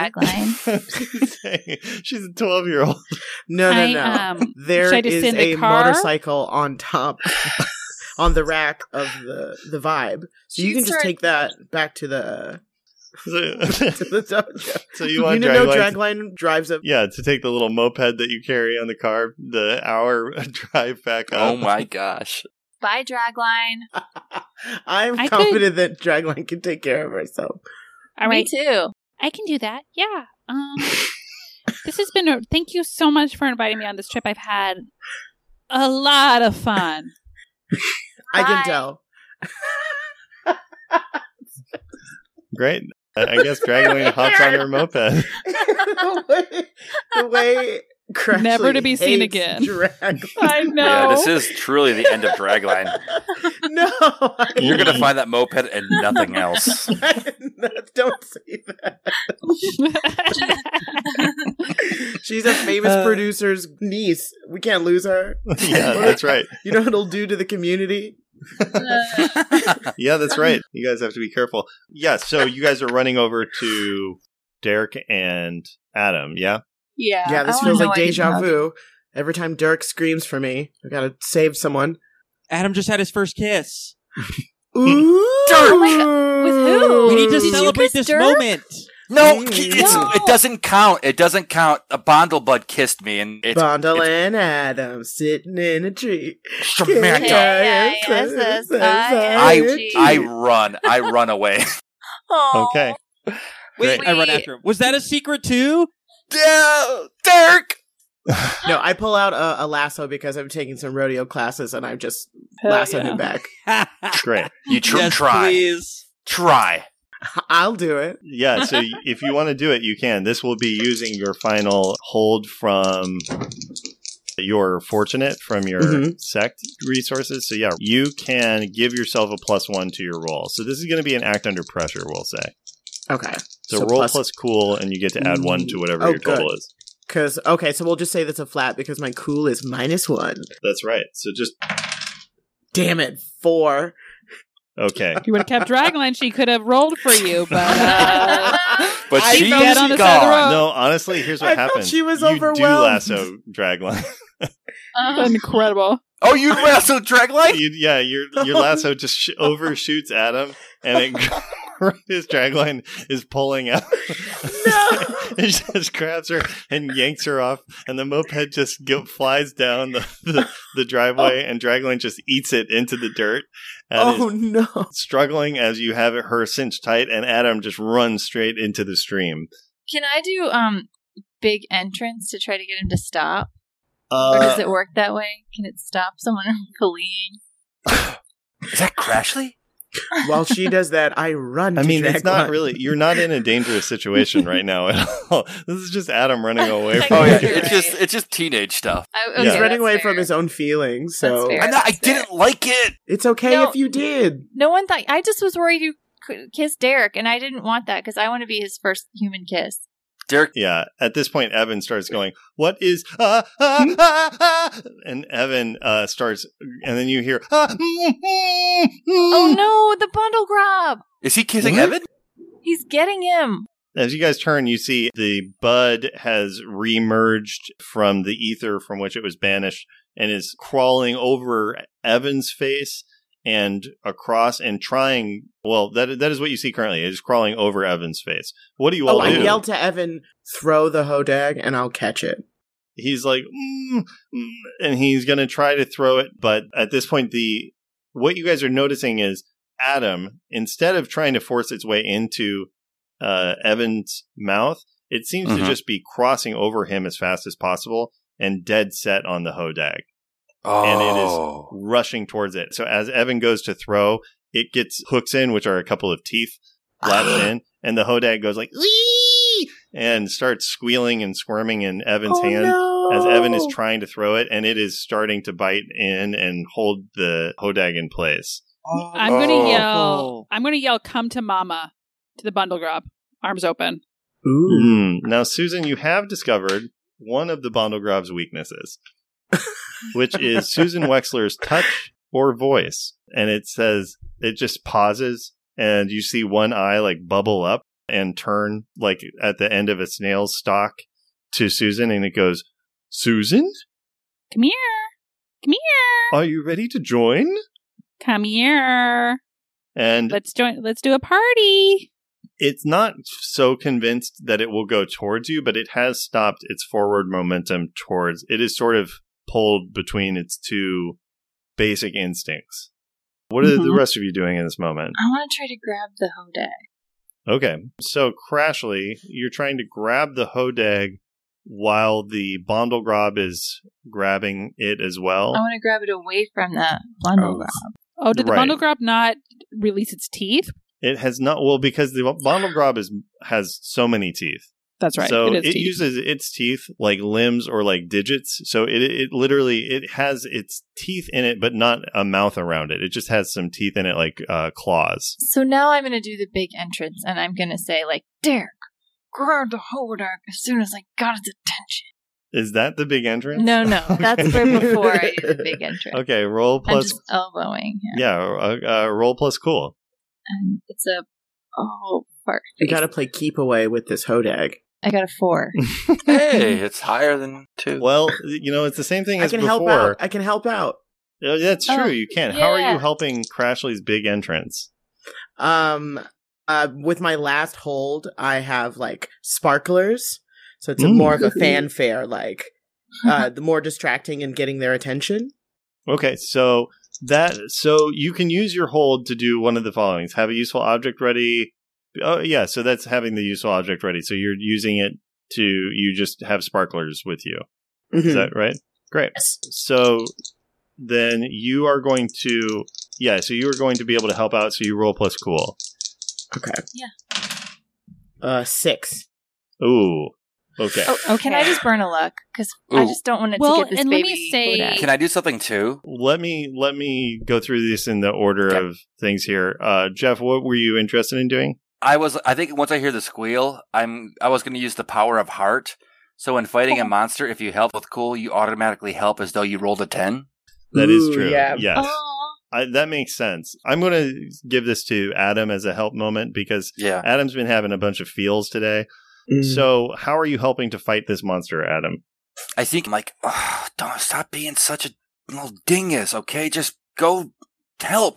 Dragline. She's a twelve-year-old. No, no, I, no. um, There should I just is send a a car? motorcycle on top, on the rack of the, the vibe. So you She's can just her- take that back to the, so, to the dojo. so you want you know Dragline? Dragline drives a Yeah, to take the little moped that you carry on the car, the hour drive back up. Oh my gosh. Bye, Dragline. I'm I could- confident that Dragline can take care of herself. All Me right, too. I can do that. Yeah. Um, this has been. A, thank you so much for inviting me on this trip. I've had a lot of fun. I can Bye. tell. Great. I I guess Dragline hops on her moped. the way, the way Crashly Never to be seen hates again. Dragline. I know. Yeah, this is truly the end of Dragline. No, I You're going to mean- find that moped and nothing else. Don't say that. She's a famous Uh, producer's niece. We can't lose her. Yeah, that's right. You know what it'll do to the community? Yeah, that's right. You guys have to be careful. Yeah, so you guys are running over to Derek and Adam, yeah? Yeah. Yeah, this I feels wanna like know deja anything vu. Every time Dirk screams for me, I gotta save someone. Adam just had his first kiss. Ooh! Oh my God. With who? We need to Did you celebrate kiss this Dirk? moment. No, Mm. it's, No. it doesn't count. It doesn't count. A Bondlebud kissed me, and it's, Bundle it's and Adam sitting in a tree. Samantha. Yeah, yeah, yes, yes, I I- I run. I run away. Aw. Okay. Wait, Great. I run after him. Was that a secret too? Yeah, Derek. No, I pull out a, a lasso because I'm taking some rodeo classes and I've just Hell lassoed yeah. him back. Great. You tr- yes, try. please. Try. I'll do it. Yeah, so y- if you want to do it, you can. This will be using your final hold from your fortunate from your Mhm. sect resources. So yeah, you can give yourself a plus one to your roll. So this is going to be an act under pressure, we'll say. Okay. So, roll plus, cool, and you get to add one to whatever Oh, your total good. is. Because, okay, so we'll just say that's a flat because my cool is minus one. That's right. So just Damn it, four. okay. If you would have kept Dragline, she could have rolled for you, but uh, But I she's felt dead on the side of the gone. road. No, honestly, here's what I thought happens. she was you overwhelmed. do lasso Dragline. Uh, incredible. Oh, you also Dragline? you, yeah, your your lasso just sh- overshoots Adam, and it his dragline is pulling out. No. It just grabs her and yanks her off, and the moped just go, flies down the, the, the driveway, and dragline just eats it into the dirt. And Oh, is no. struggling as you have her cinched tight, and Adam just runs straight into the stream. Can I do um big entrance to try to get him to stop? Or does Uh, it work that way? Can it stop someone from fleeing? Is that Crashly? While she does that, I run I to mean, it's not Dragline. really. You're not in a dangerous situation right now at all. This is just Adam running away from Oh yeah, You're you. it's right. just it's just teenage stuff. I, Yeah. He's Okay, running away that's from fair. his own feelings, so That's fair. I'm not, I didn't like it. it's okay No. if you did. No one thought. I just was worried you could kiss Derek, and I didn't want that because I want to be his first human kiss. Derek, Yeah, at this point, Evan starts going, "What is ah ah ah ah?" And Evan uh, starts, and then you hear, ah, mm, mm, mm. Oh no, the bundle grab! is he kissing What? Evan? He's getting him. As you guys turn, you see the bud has remerged from the ether from which it was banished and is crawling over Evan's face and across and trying. Well, that that is what you see currently. It is crawling over Evan's face. What do you all Oh, I do? yell to Evan, throw the hodag, and I'll catch it. He's like, mm, mm, and he's going to try to throw it. But at this point, the what you guys are noticing is Adam, instead of trying to force its way into uh, Evan's mouth, it seems Mhm. to just be crossing over him as fast as possible and dead set on the hodag. Oh, And it is rushing towards it. So as Evan goes to throw, it gets hooks in, which are a couple of teeth latched in, and the hodag goes like, "Wee!" and starts squealing and squirming in Evan's Oh, hand no. as Evan is trying to throw it, and it is starting to bite in and hold the hodag in place. I'm gonna Oh. yell. I'm gonna yell. Come to Mama to the bundle grab, arms open. Ooh. Mm. Now, Susan, you have discovered one of the Bondlegrob's weaknesses, which is Susan Wexler's touch or voice. And it says, it just pauses, and you see one eye like bubble up and turn like at the end of a snail's stalk to Susan, and it goes, "Susan, Come here. Come here. are you ready to join?" Come here. And Let's join. Let's do a party. it's not so convinced that it will go towards you, but it has stopped its forward momentum towards. It is sort of pulled between its two basic instincts. What are the Mhm. rest of you doing in this moment? I want to try to grab the hodag. Okay, so Crashly, you're trying to grab the hodag while the Bondlegrob is grabbing it as well. I want to grab it away from the bundle Oh. grab. Oh, did the Right. bundle grab not release its teeth? It has not, well, because the Bondlegrob is has so many teeth. That's right. So it it, is teeth. uses its teeth like limbs or like digits. So it it literally it has its teeth in it, but not a mouth around it. It just has some teeth in it, like uh, claws. So now I'm going to do the big entrance, and I'm going to say, like, Derek, grab the hodag as soon as I got its attention. Is that the big entrance? No, no, that's for before I do the big entrance. Okay, roll I'm plus. just elbowing him. Yeah, uh, uh, roll plus cool. And it's a oh fart You face. gotta play keep away with this hodag. I got a four. hey, it's higher than two. Well, you know, it's the same thing I as can before. help out. I can help out. Uh, That's true. Oh, you can. How are yeah. you helping Crashly's big entrance? Um, Uh, with my last hold, I have like sparklers. So it's a Mm. more of a fanfare, like uh, the more distracting and getting their attention. Okay, so that so you can use your hold to do one of the followings: have a useful object ready. Oh yeah, so that's having the useful object ready. So you're using it to you just have sparklers with you. Is Mhm. that right? Great. Yes. So then you are going to yeah. So you are going to be able to help out. So you roll plus cool. Okay. Yeah. Uh, six. Ooh. Okay. Oh, oh, can I just burn a luck? Because I Ooh. just don't want it Well, to get this and let baby. me say- Kodak. Can I do something too? Let me let me go through this in the order Okay. of things here. Uh, Jeff, what were you interested in doing? I was. I think once I hear the squeal, I'm. I was going to use the power of heart. So when fighting a monster, if you help with cool, you automatically help as though you rolled a ten. That is Ooh, true. yeah. Yes. Aw. I, that makes sense. I'm going to give this to Adam as a help moment because Yeah. Adam's been having a bunch of feels today. Mm. So, how are you helping to fight this monster, Adam? I think I'm like, oh, don't stop being such a little dingus. Okay, just go help.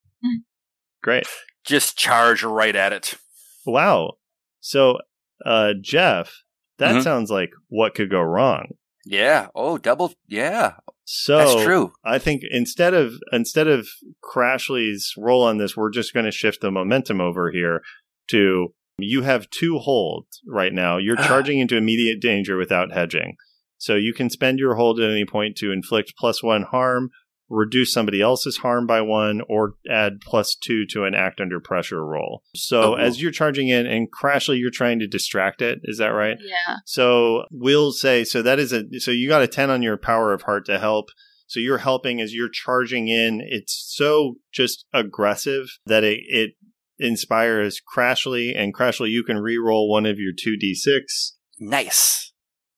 Great. Just charge right at it. Wow. So, uh, Jeff, that Mhm. sounds like what could go wrong. Yeah. Oh, double. Yeah. So That's true. I think instead of instead of Crashly's roll on this, we're just going to shift the momentum over here to you have two holds right now. You're charging into immediate danger without hedging. So you can spend your hold at any point to inflict plus one harm, reduce somebody else's harm by one, or add plus two to an act under pressure roll. So Oh. as you're charging in, and Crashly, you're trying to distract it. Is that right? Yeah. So we'll say, so that is a, so you got a ten on your power of heart to help. So you're helping as you're charging in. It's so just aggressive that it, it inspires Crashly, and Crashly, you can re-roll one of your two d six. Nice.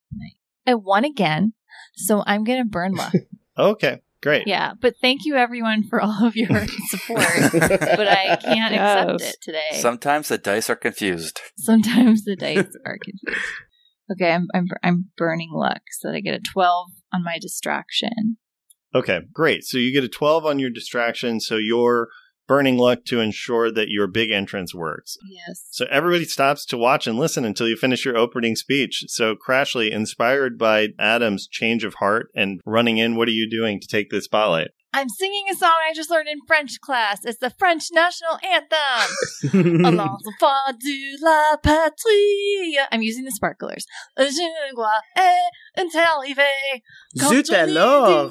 I won again, so I'm going to burn luck. Okay, great. Yeah, but thank you everyone for all of your support. But I can't accept Yes. it today. Sometimes the dice are confused. Sometimes the dice are confused. Okay, I'm I'm I'm burning luck so that I get a twelve on my distraction. Okay, great. So you get a twelve on your distraction, so you're burning luck to ensure that your big entrance works. Yes. So everybody stops to watch and listen until you finish your opening speech. So Crashly, inspired by Adam's change of heart and running in, what are you doing to take the spotlight? I'm singing a song I just learned in French class. It's the French national anthem. Allons enfants de la patrie. I'm using the sparklers. Je ne vois est arrivé. Zut alors.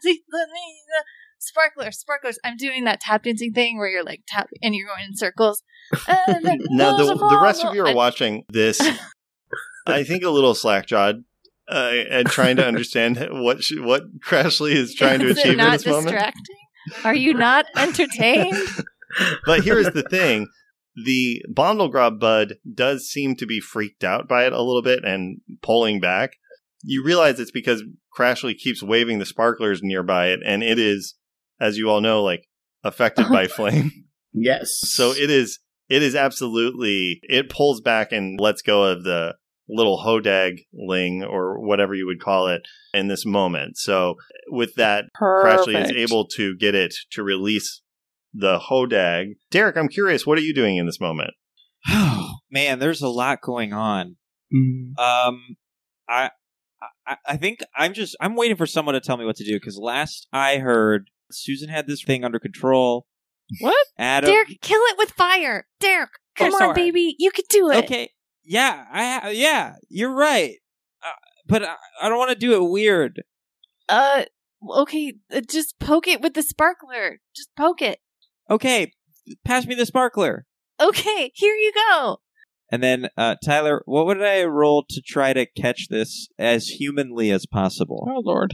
Sparklers, sparklers. I'm doing that tap dancing thing where you're like tap and you're going in circles. Now, the, the rest of you are I- watching this, I think, a little slack-jawed uh, and trying to understand what sh- what Crashly is trying to Is it achieve in not this moment. distracting? Are you not entertained? But here's the thing. The Bondlegrob bud does seem to be freaked out by it a little bit and pulling back. You realize it's because Crashly keeps waving the sparklers nearby it, and it is, as you all know, like affected by flame. Yes. So it is it is absolutely, it pulls back and lets go of the little Hodag-ling or whatever you would call it in this moment. So with that, Crashly is able to get it to release the Hodag. Derek, I'm curious, what are you doing in this moment? Oh man, there's a lot going on. Mm. Um, I, I, I think I'm just I'm waiting for someone to tell me what to do because last I heard, Susan had this thing under control. What? Adam? Derek, kill it with fire. Derek, come Oh, on, sorry. baby. You can do it. Okay, yeah, I ha- yeah, you're right. Uh, but I, I don't want to do it weird. Uh, okay, uh, just poke it with the sparkler. Just poke it. Okay, pass me the sparkler. Okay, here you go. And then, uh, Tyler, what would I roll to try to catch this as humanly as possible? Oh Lord.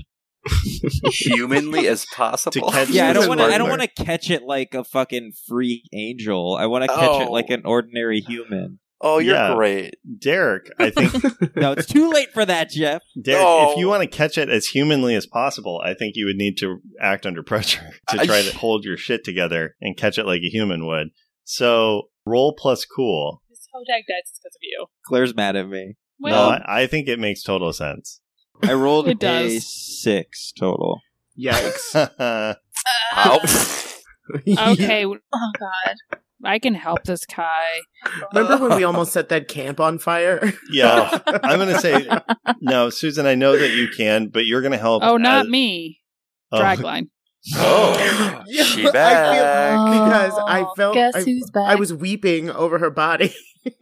Humanly as possible. To catch Yeah, I don't the want to. I don't sparkler. want to catch it like a fucking freak angel. I want to catch it Oh. like an ordinary human. Oh, you're Yeah. great. Derek, I think, No, it's too late for that, Jeff. Derek, No. if you want to catch it as humanly as possible, I think you would need to act under pressure to I- try to hold your shit together and catch it like a human would. So roll plus cool. This Hodag dies because of you. Claire's mad at me. No, Well, I, I think it makes total sense. I rolled It a does. six total. Yikes. Ow. okay. Oh God. I can help this guy. Remember when we almost set that camp on fire? Yeah, I'm going to say, no, Susan, I know that you can, but you're going to help. Oh, not as- me. Oh. Dragline. Oh, Yeah, she I back. feel because I Oh, felt guess I, who's back? I was weeping over her body.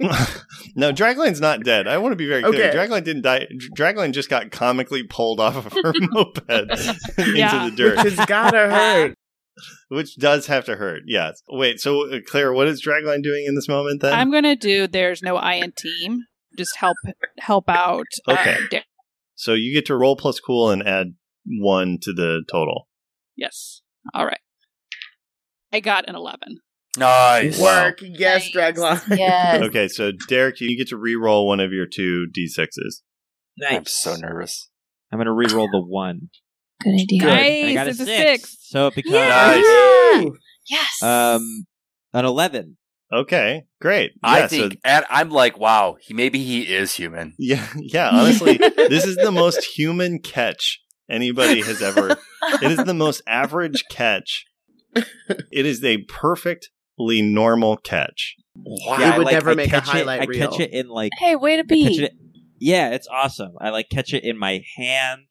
No, Dragline's not dead. I want to be very clear. Okay. Dragline didn't die. Dragline just got comically pulled off of her moped into Yeah. the dirt, Which has gotta hurt. which does have to hurt. Yes. Wait, so uh, Claire, what is Dragline doing in this moment then? I'm gonna do. There's no I in team. Just help help out. Okay. Uh, Derek. So you get to roll plus cool and add one to the total. Yes. All right. I got an eleven. Nice. Work. Yes, Nice. Dragline. Yes. Okay, so Derek, you get to re-roll one of your two d sixes. Nice. I'm so nervous. I'm going to re-roll the one. Good idea. Good. Nice, I got a it's a six. six. So it becomes Yeah. Nice. Yes. um, an eleven. Okay, great. I Yeah, think, so, and I'm like, wow, he maybe he is human. yeah, yeah. Honestly, this is the most human catch anybody has ever. It is the most average catch. It is a perfectly normal catch. Wow. It would I, like, never I make a catch highlight it, I reel. catch it in like Hey, way to I catch be. it. Yeah, it's awesome. I like catch it in my hand.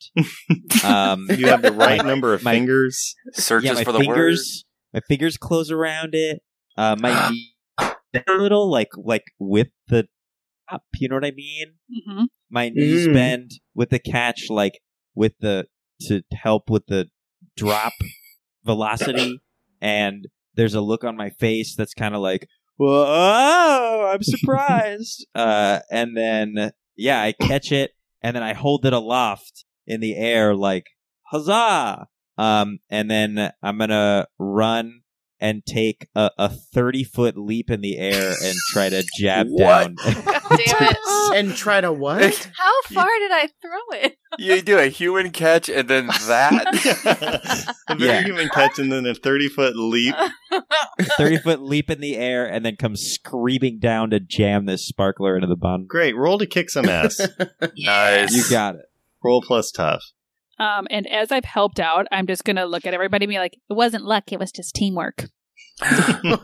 Um, You have the right my- number of my- fingers. Searches yeah, my for the word. fingers. My fingers close around it. Uh, my knee bend a little, like like with the top. You know what I mean? Mm-hmm. My knees Mm. bend with the catch, like with the to help with the drop velocity. And there's a look on my face that's kind of like, whoa, I'm surprised. uh, and then yeah, I catch it, and then I hold it aloft in the air, like huzzah! Um, and then I'm gonna run and take a, a thirty foot leap in the air and try to jab What? down. Damn it. And try to what? How far did I throw it? You do a human catch and then that. A very Yeah. human catch and then a thirty foot leap. thirty foot leap in the air and then come screaming down to jam this sparkler into the bun. Great. Roll to kick some ass. Nice. You got it. Roll plus tough. Um, and as I've helped out, I'm just gonna look at everybody and be like, "It wasn't luck; it was just teamwork." Wow.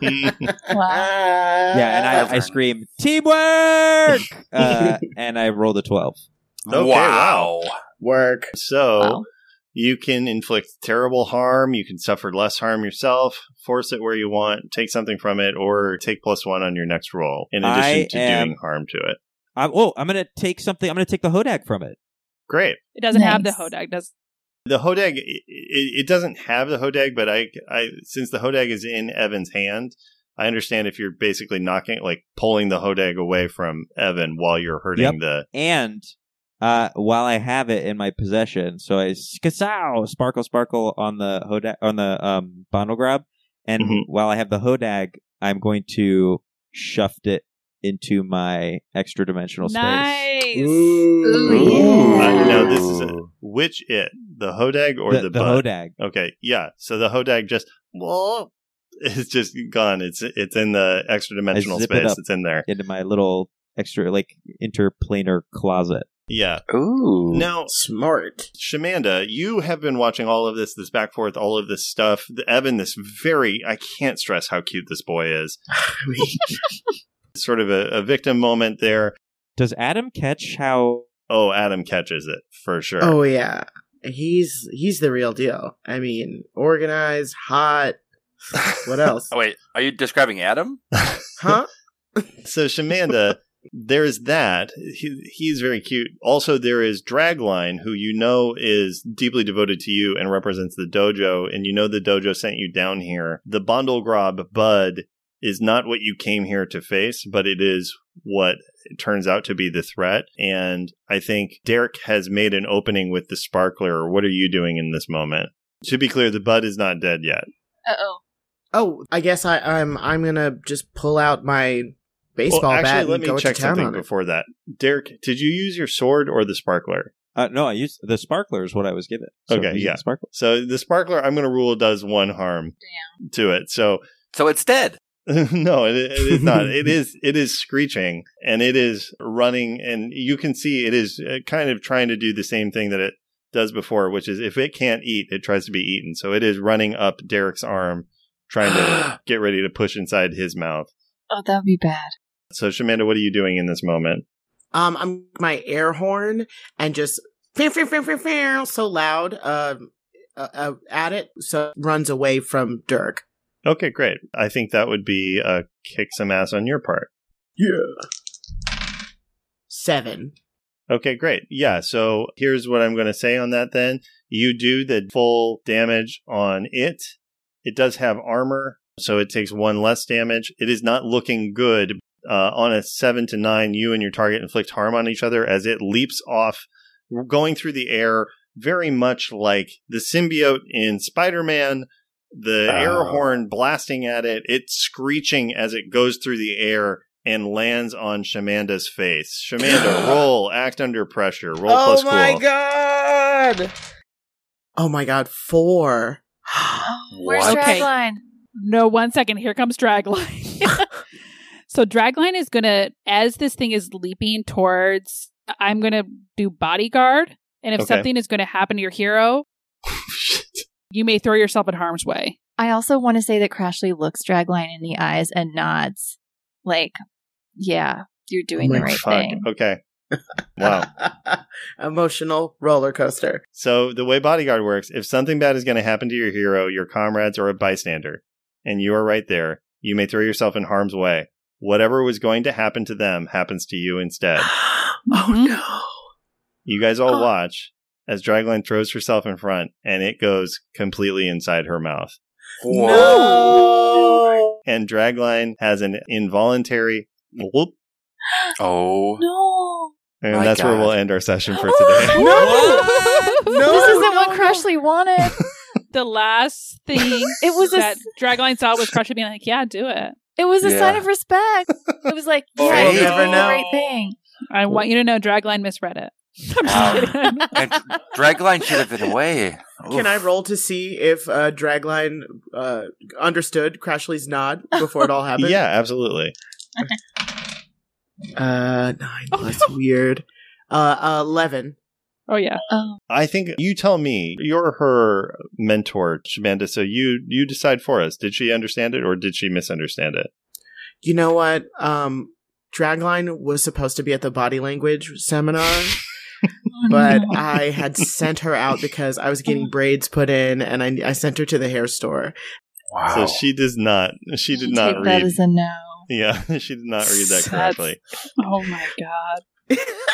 Yeah, and I, I Clever. scream, teamwork! Uh, and I rolled a twelve. Okay, wow. Work. So Wow. you can inflict terrible harm. You can suffer less harm yourself. Force it where you want. Take something from it, or take plus one on your next roll in addition I to am- doing harm to it. I'm, oh, I'm going to take something. I'm going to take the Hodag from it. Great. It doesn't have the Nice. Hodag. Does The Hodag, it, it doesn't have the Hodag, but I, I, since the Hodag is in Evan's hand, I understand if you're basically knocking, like pulling the Hodag away from Evan while you're hurting Yep. the. And uh, while I have it in my possession, so I skasow, sparkle, sparkle on the Hodag, on the um, bundle grab. And Mhm. while I have the Hodag, I'm going to shuft it into my extra dimensional space. nice. Ooh, Ooh. yeah. Uh, no, this is a, which it the Hodag or the, the, the the bud? Hodag. Okay, yeah. So the Hodag just whoa, it's just gone. It's it's in the extra dimensional zip it space. up. It's in there. Into my little extra, like, interplanar closet. Yeah. Ooh. Now, Smart. Shamanda, you have been watching all of this, this back forth, all of this stuff. The, Evan, this very, I can't stress how cute this boy is. I mean, Sort of a, a victim moment there. Does Adam catch how? Oh, Adam catches it for sure. oh yeah, he's he's the real deal. I mean, organized, hot. What else? Oh, wait, are you describing Adam? Huh? So Shamanda, there's that. He, he's very cute. Also, there is Dragline, who you know is deeply devoted to you and represents the dojo, and you know the dojo sent you down here. The Bondlegrob Bud is not what you came here to face, but it is what it turns out to be the threat. And I think Derek has made an opening with the sparkler. What are you doing in this moment? To be clear, the Bud is not dead yet. Uh oh. Oh, I guess I, I'm I'm gonna just pull out my baseball well, actually, bat let and me go check to town something on it. before that. Derek, did you use your sword or the sparkler? Uh, no, I used the sparkler is what I was given. So Okay, I'm using yeah. the sparkler. So the sparkler, I'm going to rule, does one harm to it. So So it's dead. no, it, it is not. It is it is screeching and it is running, and you can see it is uh, kind of trying to do the same thing that it does before, which is if it can't eat, it tries to be eaten. So it is running up Derek's arm, trying to get ready to push inside his mouth. Oh, that would be bad. So, Shamanda, what are you doing in this moment? Um, I'm my air horn and just fear, fear, fear, fear, fear, so loud uh, uh, uh, at it, so it runs away from Dirk. Okay, great. I think that would be a kick some ass on your part. Yeah. Seven. Okay, great. Yeah, so here's what I'm going to say on that then. You do the full damage on it. It does have armor, so it takes one less damage. It is not looking good. Uh, on a seven to nine, you and your target inflict harm on each other as it leaps off, going through the air, very much like the symbiote in Spider-Man, the oh. air horn blasting at it, it's screeching as it goes through the air and lands on Shamanda's face. Shamanda, roll, act under pressure, roll oh plus cool. Oh my god! Oh my god, four. Where's Okay. Dragline? No, one second. Here comes Dragline. So Dragline is going to, as this thing is leaping towards, I'm going to do bodyguard. And if Okay. something is going to happen to your hero, you may throw yourself in harm's way. I also want to say that Crashly looks Dragline in the eyes and nods. Like, yeah, you're doing Oh the my right Fuck. thing. Okay. Wow. Emotional roller coaster. So the way bodyguard works, if something bad is going to happen to your hero, your comrades, or a bystander, and you are right there, you may throw yourself in harm's way. Whatever was going to happen to them happens to you instead. Oh no. You guys all watch as Dragline throws herself in front, and it goes completely inside her mouth. No. And Dragline has an involuntary whoop, Oh. No. and My that's where God. we'll end our session for today. No. this isn't what Crashly wanted. The last thing It was a that Dragline saw was Crusher being like, yeah, do it. It was a Yeah. sign of respect. It was like, yeah, We'll you're never doing the know. right thing. I want you to know Dragline misread it. I'm just Wow. kidding. And Dragline should have been away. Can I roll to see if uh, Dragline uh, understood Crashly's nod before it all happened? Yeah, absolutely. Uh, nine Oh, plus weird. Uh, uh, eleven. Oh, yeah. Oh, I think you tell me. You're her mentor, Shamanda, so you you decide for us. Did she understand it or did she misunderstand it? You know what? Um, Dragline was supposed to be at the body language seminar, but I had sent her out because I was getting braids put in, and I, I sent her to the hair store. Wow. So she does not. She did I'll not take that read. as a no. Yeah, she did not read that That's- correctly. Oh, my God.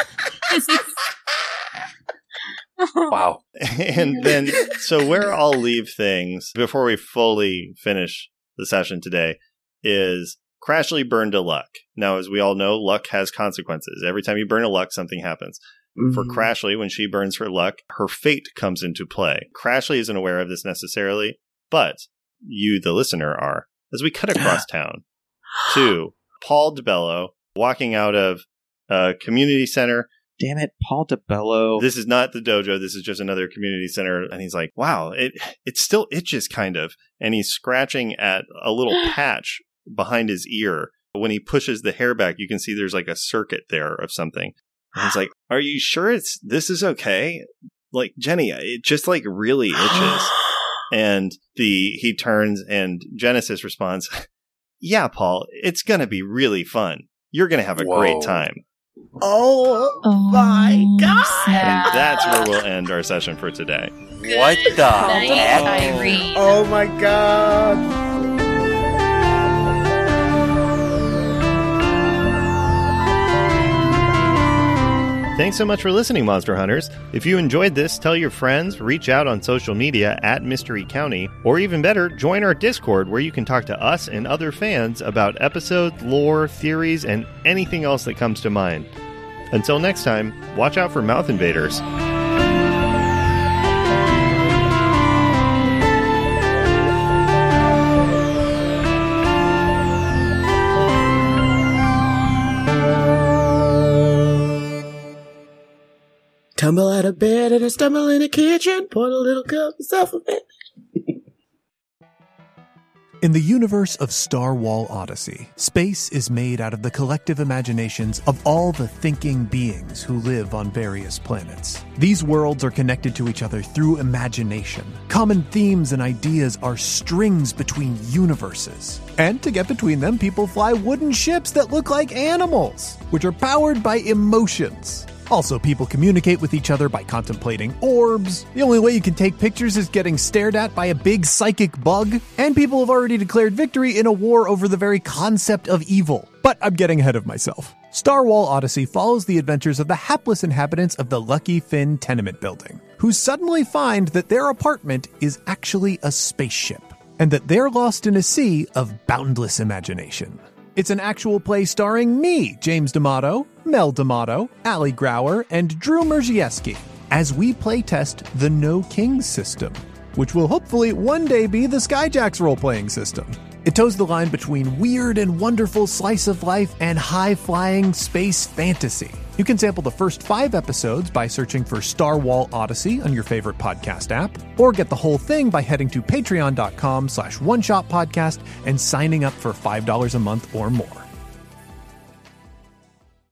Wow. And then, so where I'll leave things before we fully finish the session today is Crashly burned a luck. Now, as we all know, luck has consequences. Every time you burn a luck, something happens. For Mhm. Crashly, when she burns her luck, her fate comes into play. Crashly isn't aware of this necessarily, but you, the listener, are. As we cut across town to Paul DeBello walking out of a community center. Damn it, Paul DeBello. This is not the dojo. This is just another community center. And he's like, wow, it it still itches kind of. And he's scratching at a little patch behind his ear. When he pushes the hair back, you can see there's like a circuit there of something. And he's like, are you sure it's this is okay? Like, Jenny, it just like really itches. And the he turns and Genesis responds, yeah, Paul, it's going to be really fun. You're going to have a Whoa. great time. Oh, Oh, my god! snap. And that's where we'll end our session for today. What the Night, heck? Irene. Oh my god! Thanks so much for listening, Monster Hunters. If you enjoyed this, tell your friends, reach out on social media at Mystery County, or even better, join our Discord where you can talk to us and other fans about episodes, lore, theories, and anything else that comes to mind. Until next time, watch out for mouth invaders. Tumble out of bed and I stumble in the kitchen, pour a little cup of self In the universe of Star Wall Odyssey, space is made out of the collective imaginations of all the thinking beings who live on various planets. These worlds are connected to each other through imagination. Common themes and ideas are strings between universes. And to get between them, people fly wooden ships that look like animals, which are powered by emotions. Also, people communicate with each other by contemplating orbs. The only way you can take pictures is getting stared at by a big psychic bug. And people have already declared victory in a war over the very concept of evil. But I'm getting ahead of myself. Star Wall Odyssey follows the adventures of the hapless inhabitants of the Lucky Finn tenement building, who suddenly find that their apartment is actually a spaceship, and that they're lost in a sea of boundless imagination. It's an actual play starring me, James D'Amato, Mel D'Amato, Ali Grauer, and Drew Merzieski, as we playtest the No Kings system, which will hopefully one day be the Skyjacks role-playing system. It toes the line between weird and wonderful slice of life and high-flying space fantasy. You can sample the first five episodes by searching for Star Wall Odyssey on your favorite podcast app, or get the whole thing by heading to patreon.com slash one shot podcast and signing up for five dollars a month or more.